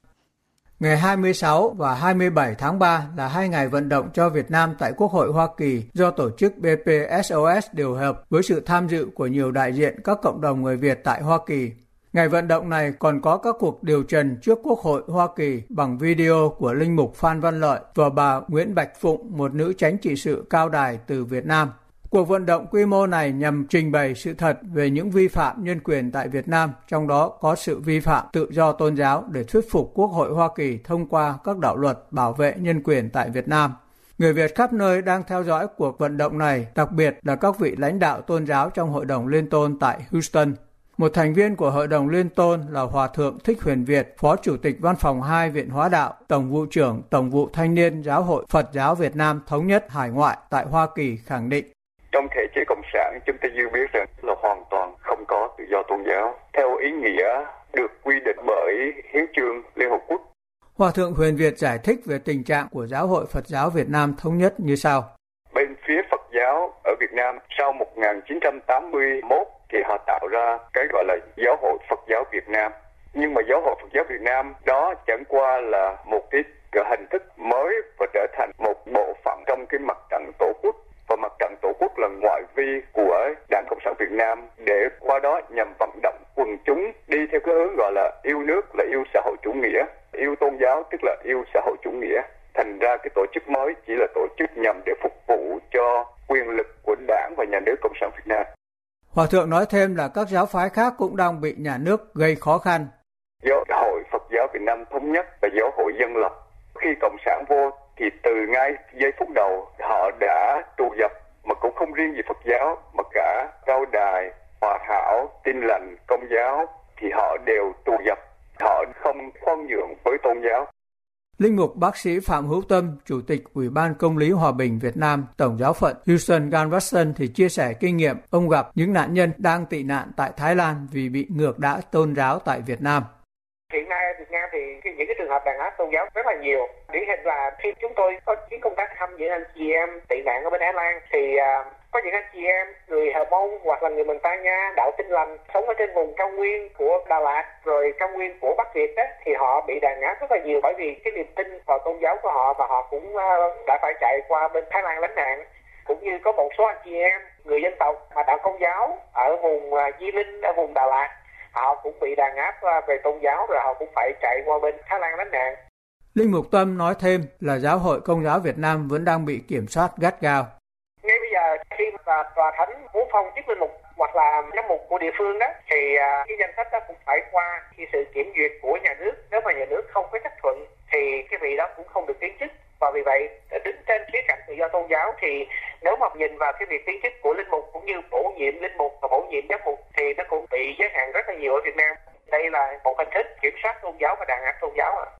U: Ngày hai mươi sáu và hai mươi bảy tháng ba là hai ngày vận động cho Việt Nam tại Quốc hội Hoa Kỳ do tổ chức bê pê ét ô ét điều hợp với sự tham dự của nhiều đại diện các cộng đồng người Việt tại Hoa Kỳ. Ngày vận động này còn có các cuộc điều trần trước Quốc hội Hoa Kỳ bằng video của Linh mục Phan Văn Lợi và bà Nguyễn Bạch Phụng, một nữ chánh trị sự cao đài từ Việt Nam. Cuộc vận động quy mô này nhằm trình bày sự thật về những vi phạm nhân quyền tại Việt Nam, trong đó có sự vi phạm tự do tôn giáo để thuyết phục Quốc hội Hoa Kỳ thông qua các đạo luật bảo vệ nhân quyền tại Việt Nam. Người Việt khắp nơi đang theo dõi cuộc vận động này, đặc biệt là các vị lãnh đạo tôn giáo trong Hội đồng Liên tôn tại Houston. Một thành viên của Hội đồng Liên tôn là Hòa Thượng Thích Huyền Việt, Phó Chủ tịch Văn phòng hai Viện Hóa đạo, Tổng vụ trưởng Tổng vụ Thanh niên Giáo hội Phật giáo Việt Nam Thống nhất Hải ngoại tại Hoa Kỳ khẳng định.
V: Trong thể chế cộng sản, chúng ta dư biết rằng là hoàn toàn không có tự do tôn giáo, theo ý nghĩa được quy định bởi Hiến chương Liên Hợp Quốc.
U: Hòa Thượng Huyền Việt giải thích về tình trạng của Giáo hội Phật giáo Việt Nam Thống nhất như sau.
V: Bên phía Phật giáo ở Việt Nam sau một nghìn chín trăm tám mươi mốt thì họ tạo ra cái gọi là Giáo hội Phật giáo Việt Nam. Nhưng mà Giáo hội Phật giáo Việt Nam đó chẳng qua là một cái, cái hình thức mới và trở thành một bộ phận trong cái mặt trận tổ quốc. Và mặt trận tổ quốc là ngoại vi của Đảng Cộng sản Việt Nam để qua đó nhằm vận động quần chúng đi theo cái hướng gọi là yêu nước là yêu xã hội chủ nghĩa, yêu tôn giáo tức là yêu xã hội chủ nghĩa. Thành ra cái tổ chức mới chỉ là tổ chức nhằm để phục vụ cho quyền lực của Đảng và Nhà nước Cộng sản Việt Nam.
U: Hòa Thượng nói thêm là các giáo phái khác cũng đang bị nhà nước gây khó khăn.
V: Giáo hội Phật giáo Việt Nam Thống nhất và Giáo hội Dân lập. Khi Cộng sản vô thì từ ngay giây phút đầu họ đã tù dập, mà cũng không riêng gì Phật giáo mà cả Cao Đài, Hòa Hảo, Tin Lành, Công giáo thì họ đều tù dập, họ không khoan nhượng với tôn giáo.
U: Linh mục bác sĩ Phạm Hữu Tâm, Chủ tịch Ủy ban Công lý Hòa bình Việt Nam, Tổng giáo phận Houston Galveston thì chia sẻ kinh nghiệm ông gặp những nạn nhân đang tị nạn tại Thái Lan vì bị ngược đãi tôn giáo tại Việt Nam.
W: Hiện nay ở Việt Nam thì những cái trường hợp đàn áp tôn giáo rất là nhiều. Điển hình là khi chúng tôi có chuyến công tác thăm những anh chị em tị nạn ở bên Thái Lan thì uh, có những anh chị em người Hờ Mông hoặc là người Mường Ta Nha, đạo Tin Lành sống ở trên vùng cao nguyên của Đà Lạt rồi cao nguyên của Bắc Việt đó, thì họ bị đàn áp rất là nhiều bởi vì cái niềm tin vào tôn giáo của họ, và họ cũng uh, đã phải chạy qua bên Thái Lan lánh nạn. Cũng như có một số anh chị em người dân tộc mà đạo Công giáo ở vùng uh, Di Linh, ở vùng Đà Lạt, họ cũng bị đàn áp về tôn giáo rồi họ cũng phải chạy qua bên Thái Lan lánh nạn.
U: Linh mục Tâm nói thêm là Giáo hội Công giáo Việt Nam vẫn đang bị kiểm soát gắt gao.
W: Ngay bây giờ khi mà tòa thánh muốn phong chức linh mục hoặc là giám mục của địa phương đó thì uh, cái danh sách đó cũng phải qua khi sự kiểm duyệt của nhà nước. Nếu mà nhà nước không có chấp thuận thì cái vị đó cũng không được tiến chức. Và vì vậy đứng trên khía cạnh tự do tôn giáo thì nếu mà nhìn vào cái việc tiến chức của linh mục cũng như bổ nhiệm linh mục và bổ nhiệm giám mục thì nó cũng bị giới hạn rất là nhiều ở Việt Nam. Đây là một hình thức kiểm soát tôn giáo và đàn áp tôn giáo. À.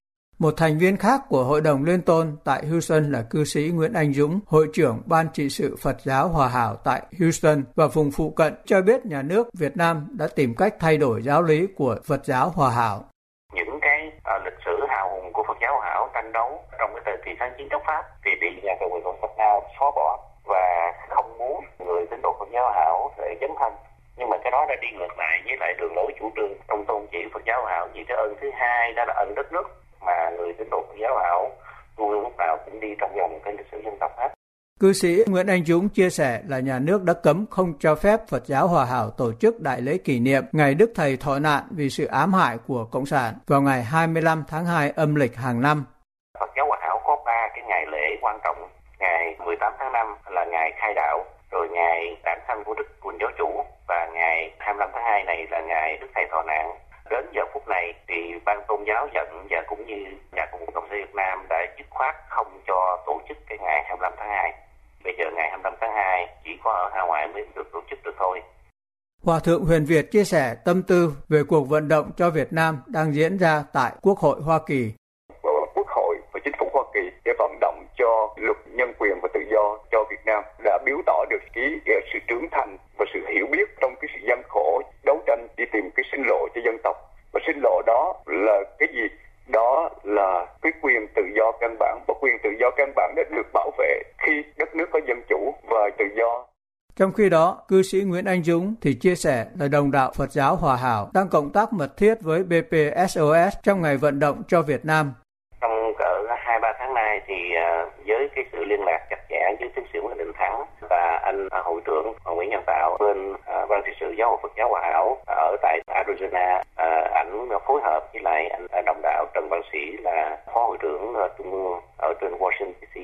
U: Một thành viên khác của Hội đồng Liên tôn tại Houston là cư sĩ Nguyễn Anh Dũng, Hội trưởng Ban trị sự Phật giáo Hòa hảo tại Houston và vùng phụ cận cho biết nhà nước Việt Nam đã tìm cách thay đổi giáo lý của Phật giáo Hòa hảo.
C: Những cái uh, lịch sử hào hùng của Phật giáo Hòa hảo tranh đấu trong cái thời kỳ kháng chiến chống Pháp thì bị nhà cầm quyền Cộng sản Việt Nam xóa bỏ và không muốn người tín đồ Phật giáo Hòa hảo để dấn thân. Nhưng mà cái đó đã đi ngược lại với lại đường lối chủ trương trong tôn chỉ Phật giáo Hòa hảo. Vì cái ơn thứ hai đó là ơn đất nước mà người tín đồ Phật giáo Hòa hảo luôn lúc nào cũng đi trong vòng cái lịch sử dân tộc hết.
U: Cư sĩ Nguyễn Anh Dũng chia sẻ là nhà nước đã cấm không cho phép Phật giáo Hòa hảo tổ chức đại lễ kỷ niệm Ngày Đức Thầy thọ nạn vì sự ám hại của Cộng sản vào ngày hai mươi lăm tháng hai âm lịch hàng năm.
C: Phật giáo Hòa hảo có ba cái ngày lễ quan trọng. Ngày mười tám tháng năm là ngày khai đạo, rồi ngày đản sanh của Đức Quỳnh Giáo Chủ và ngày hai mươi lăm tháng hai này là ngày Đức Thầy thọ nạn. Đến giờ phút này thì ban tôn giáo giận và cũng như nhà cầm quyền Cộng sản Việt Nam đã dứt khoát không cho tổ chức cái ngày hai mươi lăm tháng hai. Bây giờ ngày hai mươi lăm tháng hai chỉ có ở Hải Ngoại mới được tổ chức được thôi.
U: Hòa thượng Huyền Việt chia sẻ tâm tư về cuộc vận động cho Việt Nam đang diễn ra tại Quốc hội Hoa Kỳ.
V: Quốc hội và chính phủ Hoa Kỳ để vận động cho luật nhân quyền và tự do cho Việt Nam đã biểu tỏ được cái sự trưởng thành và sự hiểu biết trong cái sự gian khổ, đấu tranh đi tìm cái sinh lộ cho dân tộc. Và sinh lộ đó là cái gì? Đó là cái quyền tự do căn bản, và quyền tự do căn bản đã được bảo vệ khi đất nước có dân chủ và tự do.
U: Trong khi đó, cư sĩ Nguyễn Anh Dũng thì chia sẻ là đồng đạo Phật giáo Hòa hảo đang cộng tác mật thiết với bê pê ét o ét trong ngày vận động cho Việt Nam.
C: Trong cỡ hai ba tháng nay thì với cái sự liên lạc chặt chẽ với tiến sĩ Nguyễn Đình Thắng và anh hội trưởng Nguyễn Nhân Tạo bên ban trị sự giáo hội Phật giáo Hòa hảo ở tại Arizona, ảnh phối hợp với lại anh đồng đạo Trần Văn Sĩ là phó hội trưởng trung ương ở trên Washington đê xê,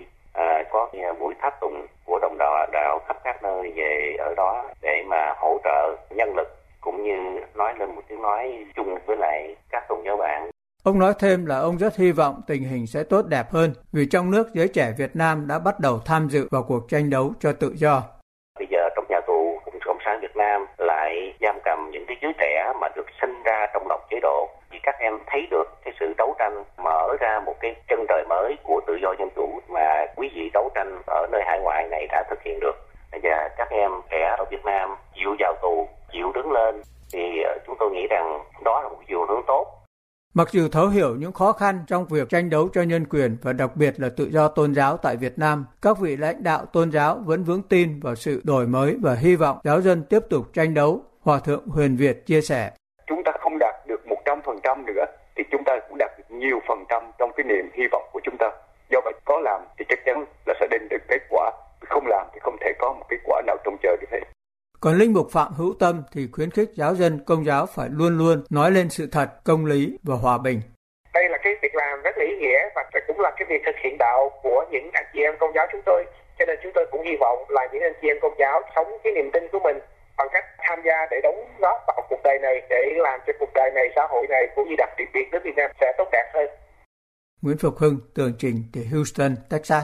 C: có buổi tháp tùng của đồng đạo đạo khắp các nơi về ở đó để mà hỗ trợ nhân lực cũng như nói lên một tiếng nói chung với lại các tôn giáo bạn.
U: Ông nói thêm là ông rất hy vọng tình hình sẽ tốt đẹp hơn vì trong nước giới trẻ Việt Nam đã bắt đầu tham dự vào cuộc tranh đấu cho tự do.
C: Bây giờ trong nhà tù Cộng sản Việt Nam lại giam cầm những cái giới trẻ mà được sinh ra trong lòng chế độ. Vì các em thấy được cái sự đấu tranh mở ra một cái chân trời mới của tự do dân chủ mà quý vị đấu tranh ở nơi hải ngoại này đã thực hiện được. Và các em trẻ ở Việt Nam chịu vào tù, chịu đứng lên thì chúng tôi nghĩ rằng đó là một chiều hướng tốt.
U: Mặc dù thấu hiểu những khó khăn trong việc tranh đấu cho nhân quyền và đặc biệt là tự do tôn giáo tại Việt Nam, các vị lãnh đạo tôn giáo vẫn vững tin vào sự đổi mới và hy vọng giáo dân tiếp tục tranh đấu. Hòa thượng Huyền Việt chia sẻ.
V: Chúng ta không đạt được một trăm phần trăm nữa thì chúng ta cũng đạt được nhiều phần trăm trong cái niềm hy vọng của chúng ta. Do vậy có làm thì chắc chắn là sẽ đem được kết quả, không làm thì không thể có một kết quả nào trông chờ được hết.
U: Còn linh mục Phạm Hữu Tâm thì khuyến khích giáo dân công giáo phải luôn luôn nói lên sự thật, công lý và hòa bình.
W: Đây là cái việc làm rất là ý nghĩa và cũng là cái việc thực hiện đạo của những anh chị em công giáo chúng tôi. Cho nên chúng tôi cũng hy vọng là những anh chị em công giáo sống cái niềm tin của mình bằng cách tham gia để đóng góp vào cuộc đời này, để làm cho cuộc đời này, xã hội này cũng như đặc biệt nước Việt Nam sẽ tốt đẹp hơn.
U: Nguyễn Phục Hưng, tường trình từ Houston, Texas.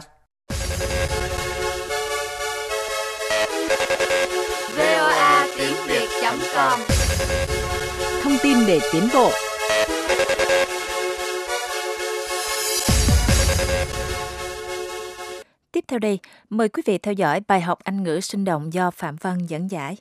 Q: vê o a tiếng việt chấm com
A: Thông tin để tiến bộ. Tiếp theo đây, mời quý vị theo dõi bài học Anh ngữ sinh động do Phạm Văn dẫn giải.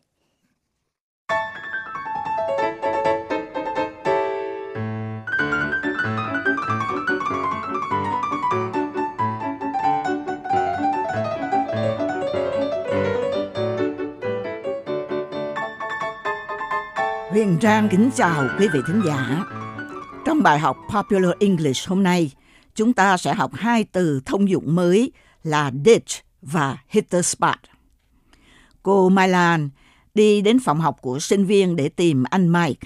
G: Huyền Trang kính chào quý vị thính giả. Trong bài học Popular English hôm nay, chúng ta sẽ học hai từ thông dụng mới là ditch và hit the spot. Cô Mai Lan đi đến phòng học của sinh viên để tìm anh Mike.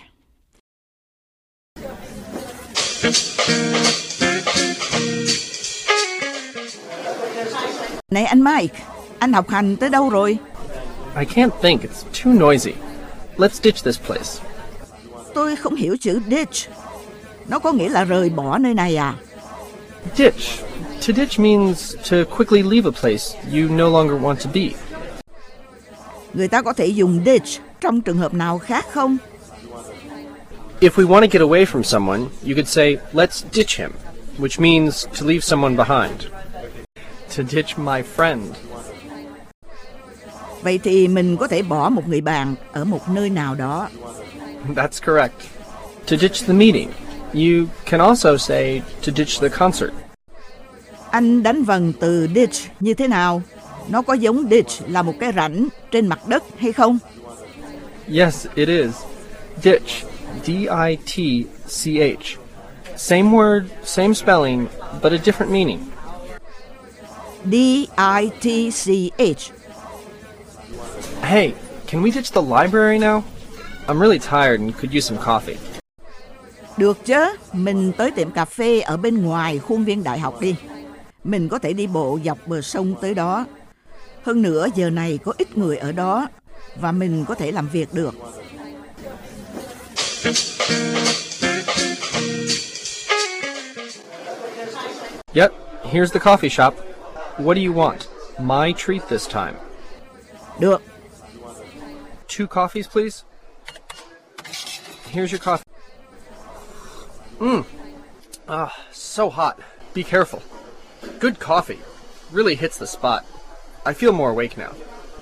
G: Này anh Mike, anh học hành tới đâu rồi?
H: I can't think, it's too noisy. Let's ditch this place.
G: Tôi không hiểu chữ ditch. Nó có nghĩa là rời bỏ nơi này à?
H: Ditch. To ditch means to quickly leave a place you no longer want to be.
G: Người ta có thể dùng ditch trong trường hợp nào khác không?
H: If we want to get away from someone, you could say, let's ditch him. which means to leave someone behind. To ditch my friend.
G: Vậy thì mình có thể bỏ một người bạn ở một nơi nào đó.
H: That's correct. To ditch the meeting. You can also say to ditch the concert.
G: Anh đánh vần từ ditch như thế nào? Nó có giống ditch là một cái rãnh trên mặt đất hay không?
H: Yes, it is. Ditch. D I T C H. Same word, same spelling, but a different meaning.
G: D I T C H.
H: Hey, can we ditch the library now? I'm really tired and could use some coffee.
G: Được chứ, mình tới tiệm cà phê ở bên ngoài khuôn viên đại học đi. Mình có thể đi bộ dọc bờ sông tới đó. Hơn nữa giờ này có ít người ở đó và mình có thể làm việc được.
H: Yep, here's the coffee shop. What do you want? My treat this time.
G: Được.
H: Two coffees, please. Here's your coffee. Mmm. Ah, so hot. Be careful. Good coffee. Really hits the spot. I feel more awake now.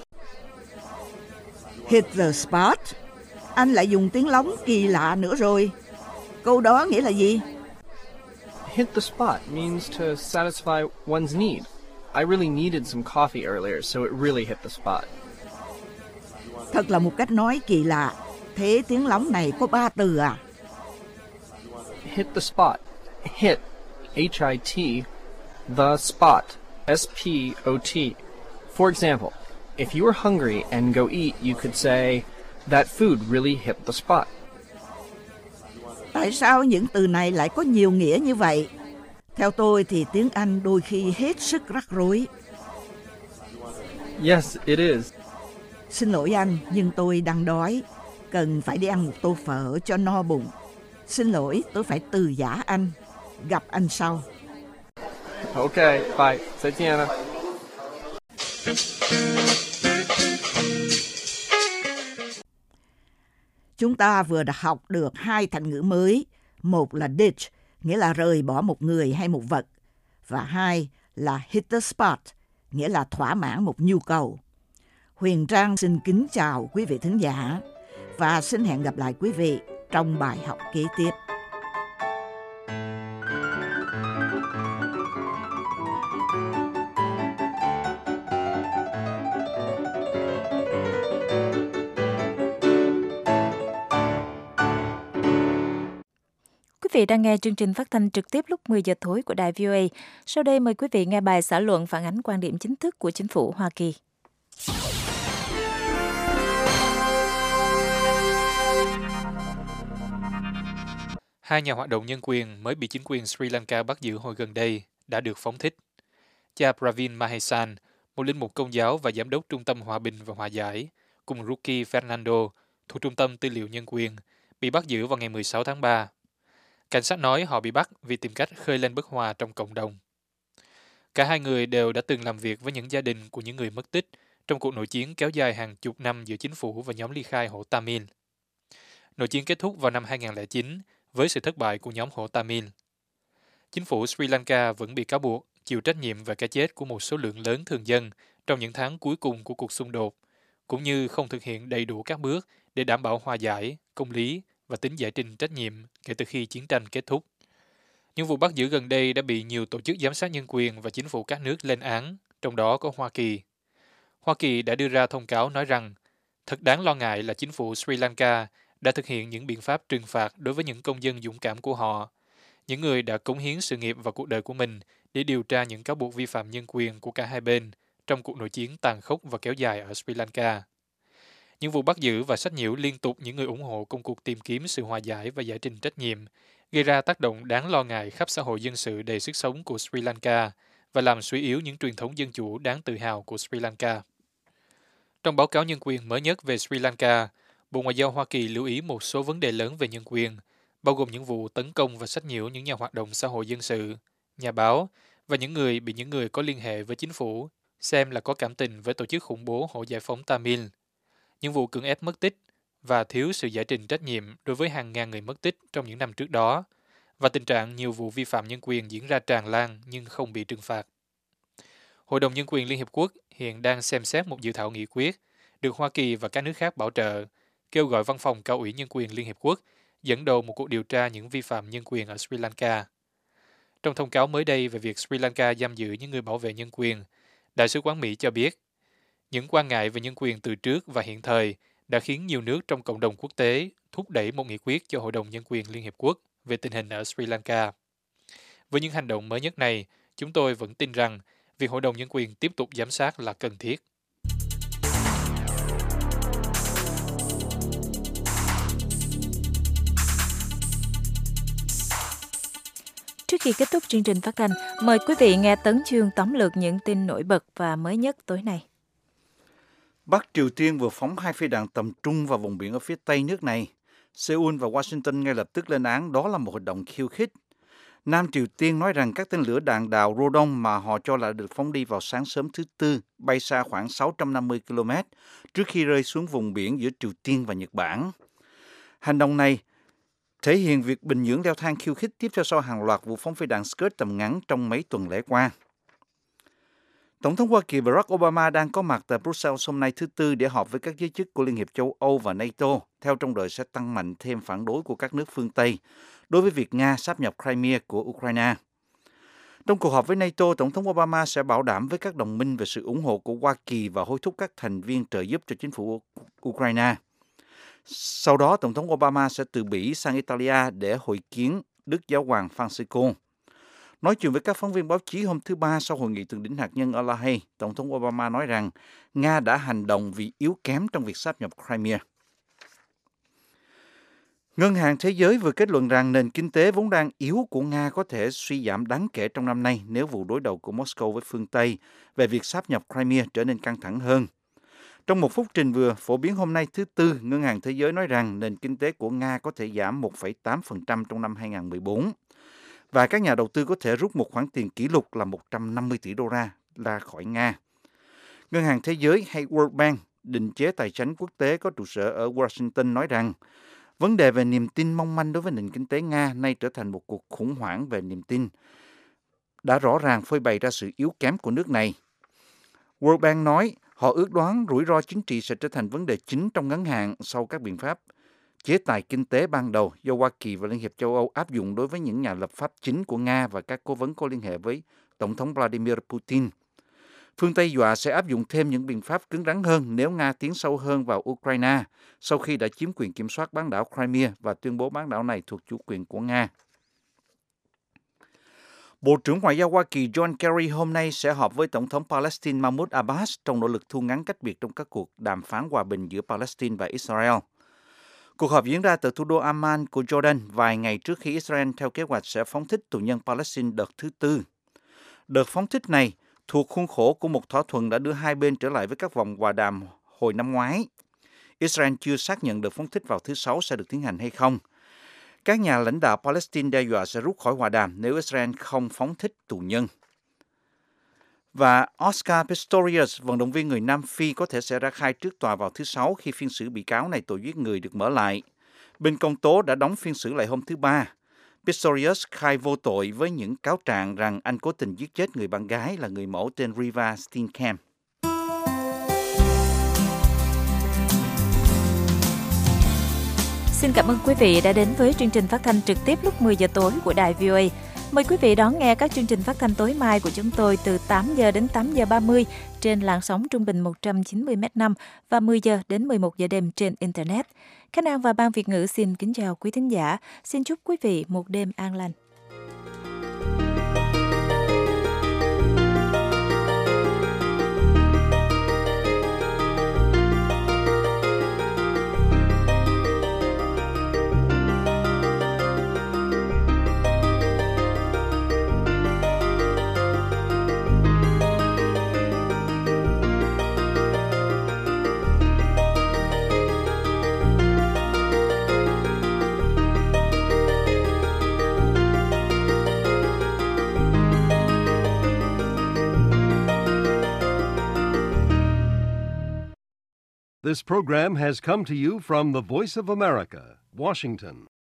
G: Hit the spot? Anh lại dùng tiếng lóng kỳ lạ nữa rồi. Câu đó nghĩa là gì?
H: Hit the spot means to satisfy one's need. I really needed some coffee earlier, so it really hit the spot.
G: Thật là một cách nói kỳ lạ. Thế tiếng lóng này có ba từ à?
H: Hit the spot. Hit, H I T, the spot, S P O T. For example, if you were hungry and go eat, you could say, that food really hit the spot.
G: Tại sao những từ này lại có nhiều nghĩa như vậy? Theo tôi thì tiếng Anh đôi khi hết sức rắc rối.
H: Yes, it is.
G: Xin lỗi anh, nhưng tôi đang đói. Cần phải đi ăn một tô phở cho no bụng. Xin lỗi, tôi phải từ giã anh. Gặp anh sau.
H: Okay, bye. 再见了.
G: Chúng ta vừa đã học được hai thành ngữ mới. Một là ditch, nghĩa là rời bỏ một người hay một vật. Và hai là hit the spot, nghĩa là thỏa mãn một nhu cầu. Huyền Trang xin kính chào quý vị thính giả và xin hẹn gặp lại quý vị trong bài học kế tiếp.
A: Quý vị đang nghe chương trình phát thanh trực tiếp lúc mười giờ tối của đài vê o a. Sau đây mời quý vị nghe bài xã luận phản ánh quan điểm chính thức của chính phủ Hoa Kỳ.
F: Hai nhà hoạt động nhân quyền mới bị chính quyền Sri Lanka bắt giữ hồi gần đây đã được phóng thích. Cha Pravin Mahesan, một linh mục công giáo và giám đốc Trung tâm Hòa bình và Hòa giải, cùng Ruki Fernando, thuộc Trung tâm Tư liệu Nhân quyền, bị bắt giữ vào ngày mười sáu tháng ba. Cảnh sát nói họ bị bắt vì tìm cách khơi lên bất hòa trong cộng đồng. Cả hai người đều đã từng làm việc với những gia đình của những người mất tích trong cuộc nội chiến kéo dài hàng chục năm giữa chính phủ và nhóm ly khai Hổ Tamil. Nội chiến kết thúc vào năm hai nghìn không trăm lẻ chín với sự thất bại của nhóm Hổ Tamil. Chính phủ Sri Lanka vẫn bị cáo buộc chịu trách nhiệm về cái chết của một số lượng lớn thường dân trong những tháng cuối cùng của cuộc xung đột, cũng như không thực hiện đầy đủ các bước để đảm bảo hòa giải, công lý và tính giải trình trách nhiệm kể từ khi chiến tranh kết thúc. Những vụ bắt giữ gần đây đã bị nhiều tổ chức giám sát nhân quyền và chính phủ các nước lên án, trong đó có Hoa Kỳ. Hoa Kỳ đã đưa ra thông cáo nói rằng, thật đáng lo ngại là chính phủ Sri Lanka đã thực hiện những biện pháp trừng phạt đối với những công dân dũng cảm của họ, những người đã cống hiến sự nghiệp và cuộc đời của mình để điều tra những cáo buộc vi phạm nhân quyền của cả hai bên trong cuộc nội chiến tàn khốc và kéo dài ở Sri Lanka. Những vụ bắt giữ và sách nhiễu liên tục những người ủng hộ công cuộc tìm kiếm sự hòa giải và giải trình trách nhiệm, gây ra tác động đáng lo ngại khắp xã hội dân sự đầy sức sống của Sri Lanka và làm suy yếu những truyền thống dân chủ đáng tự hào của Sri Lanka. Trong báo cáo nhân quyền mới nhất về Sri Lanka, Bộ Ngoại giao Hoa Kỳ lưu ý một số vấn đề lớn về nhân quyền, bao gồm những vụ tấn công và sách nhiễu những nhà hoạt động xã hội dân sự, nhà báo và những người bị những người có liên hệ với chính phủ xem là có cảm tình với tổ chức khủng bố Hội Giải phóng Tamil, những vụ cưỡng ép mất tích và thiếu sự giải trình trách nhiệm đối với hàng ngàn người mất tích trong những năm trước đó, và tình trạng nhiều vụ vi phạm nhân quyền diễn ra tràn lan nhưng không bị trừng phạt. Hội đồng Nhân quyền Liên Hiệp Quốc hiện đang xem xét một dự thảo nghị quyết được Hoa Kỳ và các nước khác bảo trợ, kêu gọi Văn phòng Cao ủy Nhân quyền Liên Hiệp Quốc dẫn đầu một cuộc điều tra những vi phạm nhân quyền ở Sri Lanka. Trong thông cáo mới đây về việc Sri Lanka giam giữ những người bảo vệ nhân quyền, Đại sứ quán Mỹ cho biết, những quan ngại về nhân quyền từ trước và hiện thời đã khiến nhiều nước trong cộng đồng quốc tế thúc đẩy một nghị quyết cho Hội đồng Nhân quyền Liên Hiệp Quốc về tình hình ở Sri Lanka. Với những hành động mới nhất này, chúng tôi vẫn tin rằng việc Hội đồng Nhân quyền tiếp tục giám sát là cần thiết.
A: Trước khi kết thúc chương trình phát thanh, mời quý vị nghe Tấn Chương tóm lược những tin nổi bật và mới nhất tối nay.
B: Bắc Triều Tiên vừa phóng hai phi đạn tầm trung vào vùng biển ở phía tây nước này. Seoul và Washington ngay lập tức lên án đó là một hoạt động khiêu khích. Nam Triều Tiên nói rằng các tên lửa đạn đạo Rodong mà họ cho là được phóng đi vào sáng sớm thứ Tư bay xa khoảng sáu trăm năm mươi ki lô mét trước khi rơi xuống vùng biển giữa Triều Tiên và Nhật Bản. Hành động này thể hiện việc Bình Nhưỡng leo thang khiêu khích tiếp theo sau hàng loạt vụ phóng phi đạn Scud tầm ngắn trong mấy tuần lễ qua. Tổng thống Hoa Kỳ Barack Obama đang có mặt tại Brussels hôm nay thứ Tư để họp với các giới chức của Liên hiệp châu Âu và NATO, theo trông đợi sẽ tăng mạnh thêm phản đối của các nước phương Tây đối với việc Nga sáp nhập Crimea của Ukraine. Trong cuộc họp với NATO, Tổng thống Obama sẽ bảo đảm với các đồng minh về sự ủng hộ của Hoa Kỳ và hối thúc các thành viên trợ giúp cho chính phủ Ukraine. Sau đó, Tổng thống Obama sẽ từ Bỉ sang Italia để hội kiến Đức Giáo hoàng Francisco. Nói chuyện với các phóng viên báo chí hôm thứ Ba sau hội nghị thượng đỉnh hạt nhân ở La Hay, Tổng thống Obama nói rằng Nga đã hành động vì yếu kém trong việc sáp nhập Crimea. Ngân hàng Thế giới vừa kết luận rằng nền kinh tế vốn đang yếu của Nga có thể suy giảm đáng kể trong năm nay nếu vụ đối đầu của Moscow với phương Tây về việc sáp nhập Crimea trở nên căng thẳng hơn. Trong một phúc trình vừa phổ biến hôm nay thứ Tư, Ngân hàng Thế giới nói rằng nền kinh tế của Nga có thể giảm một phẩy tám phần trăm trong năm hai không một bốn và các nhà đầu tư có thể rút một khoản tiền kỷ lục là một trăm năm mươi tỷ đô la ra khỏi Nga. Ngân hàng Thế giới hay World Bank, định chế tài chính quốc tế có trụ sở ở Washington nói rằng vấn đề về niềm tin mong manh đối với nền kinh tế Nga nay trở thành một cuộc khủng hoảng về niềm tin, đã rõ ràng phơi bày ra sự yếu kém của nước này. World Bank nói họ ước đoán rủi ro chính trị sẽ trở thành vấn đề chính trong ngắn hạn sau các biện pháp chế tài kinh tế ban đầu do Hoa Kỳ và Liên hiệp châu Âu áp dụng đối với những nhà lập pháp chính của Nga và các cố vấn có liên hệ với Tổng thống Vladimir Putin. Phương Tây dọa sẽ áp dụng thêm những biện pháp cứng rắn hơn nếu Nga tiến sâu hơn vào Ukraine sau khi đã chiếm quyền kiểm soát bán đảo Crimea và tuyên bố bán đảo này thuộc chủ quyền của Nga. Bộ trưởng Ngoại giao Hoa Kỳ John Kerry hôm nay sẽ họp với Tổng thống Palestine Mahmoud Abbas trong nỗ lực thu ngắn cách biệt trong các cuộc đàm phán hòa bình giữa Palestine và Israel. Cuộc họp diễn ra tại thủ đô Amman của Jordan vài ngày trước khi Israel theo kế hoạch sẽ phóng thích tù nhân Palestine đợt thứ Tư. Đợt phóng thích này thuộc khuôn khổ của một thỏa thuận đã đưa hai bên trở lại với các vòng hòa đàm hồi năm ngoái. Israel chưa xác nhận đợt phóng thích vào thứ Sáu sẽ được tiến hành hay không. Các nhà lãnh đạo Palestine đe dọa sẽ rút khỏi hòa đàm nếu Israel không phóng thích tù nhân. Và Oscar Pistorius, vận động viên người Nam Phi, có thể sẽ ra khai trước tòa vào thứ Sáu khi phiên xử bị cáo này tội giết người được mở lại. Bên công tố đã đóng phiên xử lại hôm thứ Ba. Pistorius khai vô tội với những cáo trạng rằng anh cố tình giết chết người bạn gái là người mẫu tên Riva Steenkamp.
A: Xin cảm ơn quý vị đã đến với chương trình phát thanh trực tiếp lúc mười giờ tối của đài vê o a. Mời quý vị đón nghe các chương trình phát thanh tối mai của chúng tôi từ tám giờ đến tám giờ ba mươi trên làn sóng trung bình một trăm chín mươi mét năm và mười giờ đến mười một giờ đêm trên Internet. Khánh An và Ban Việt ngữ xin kính chào quý thính giả. Xin chúc quý vị một đêm an lành.
D: This program has come to you from the Voice of America, Washington.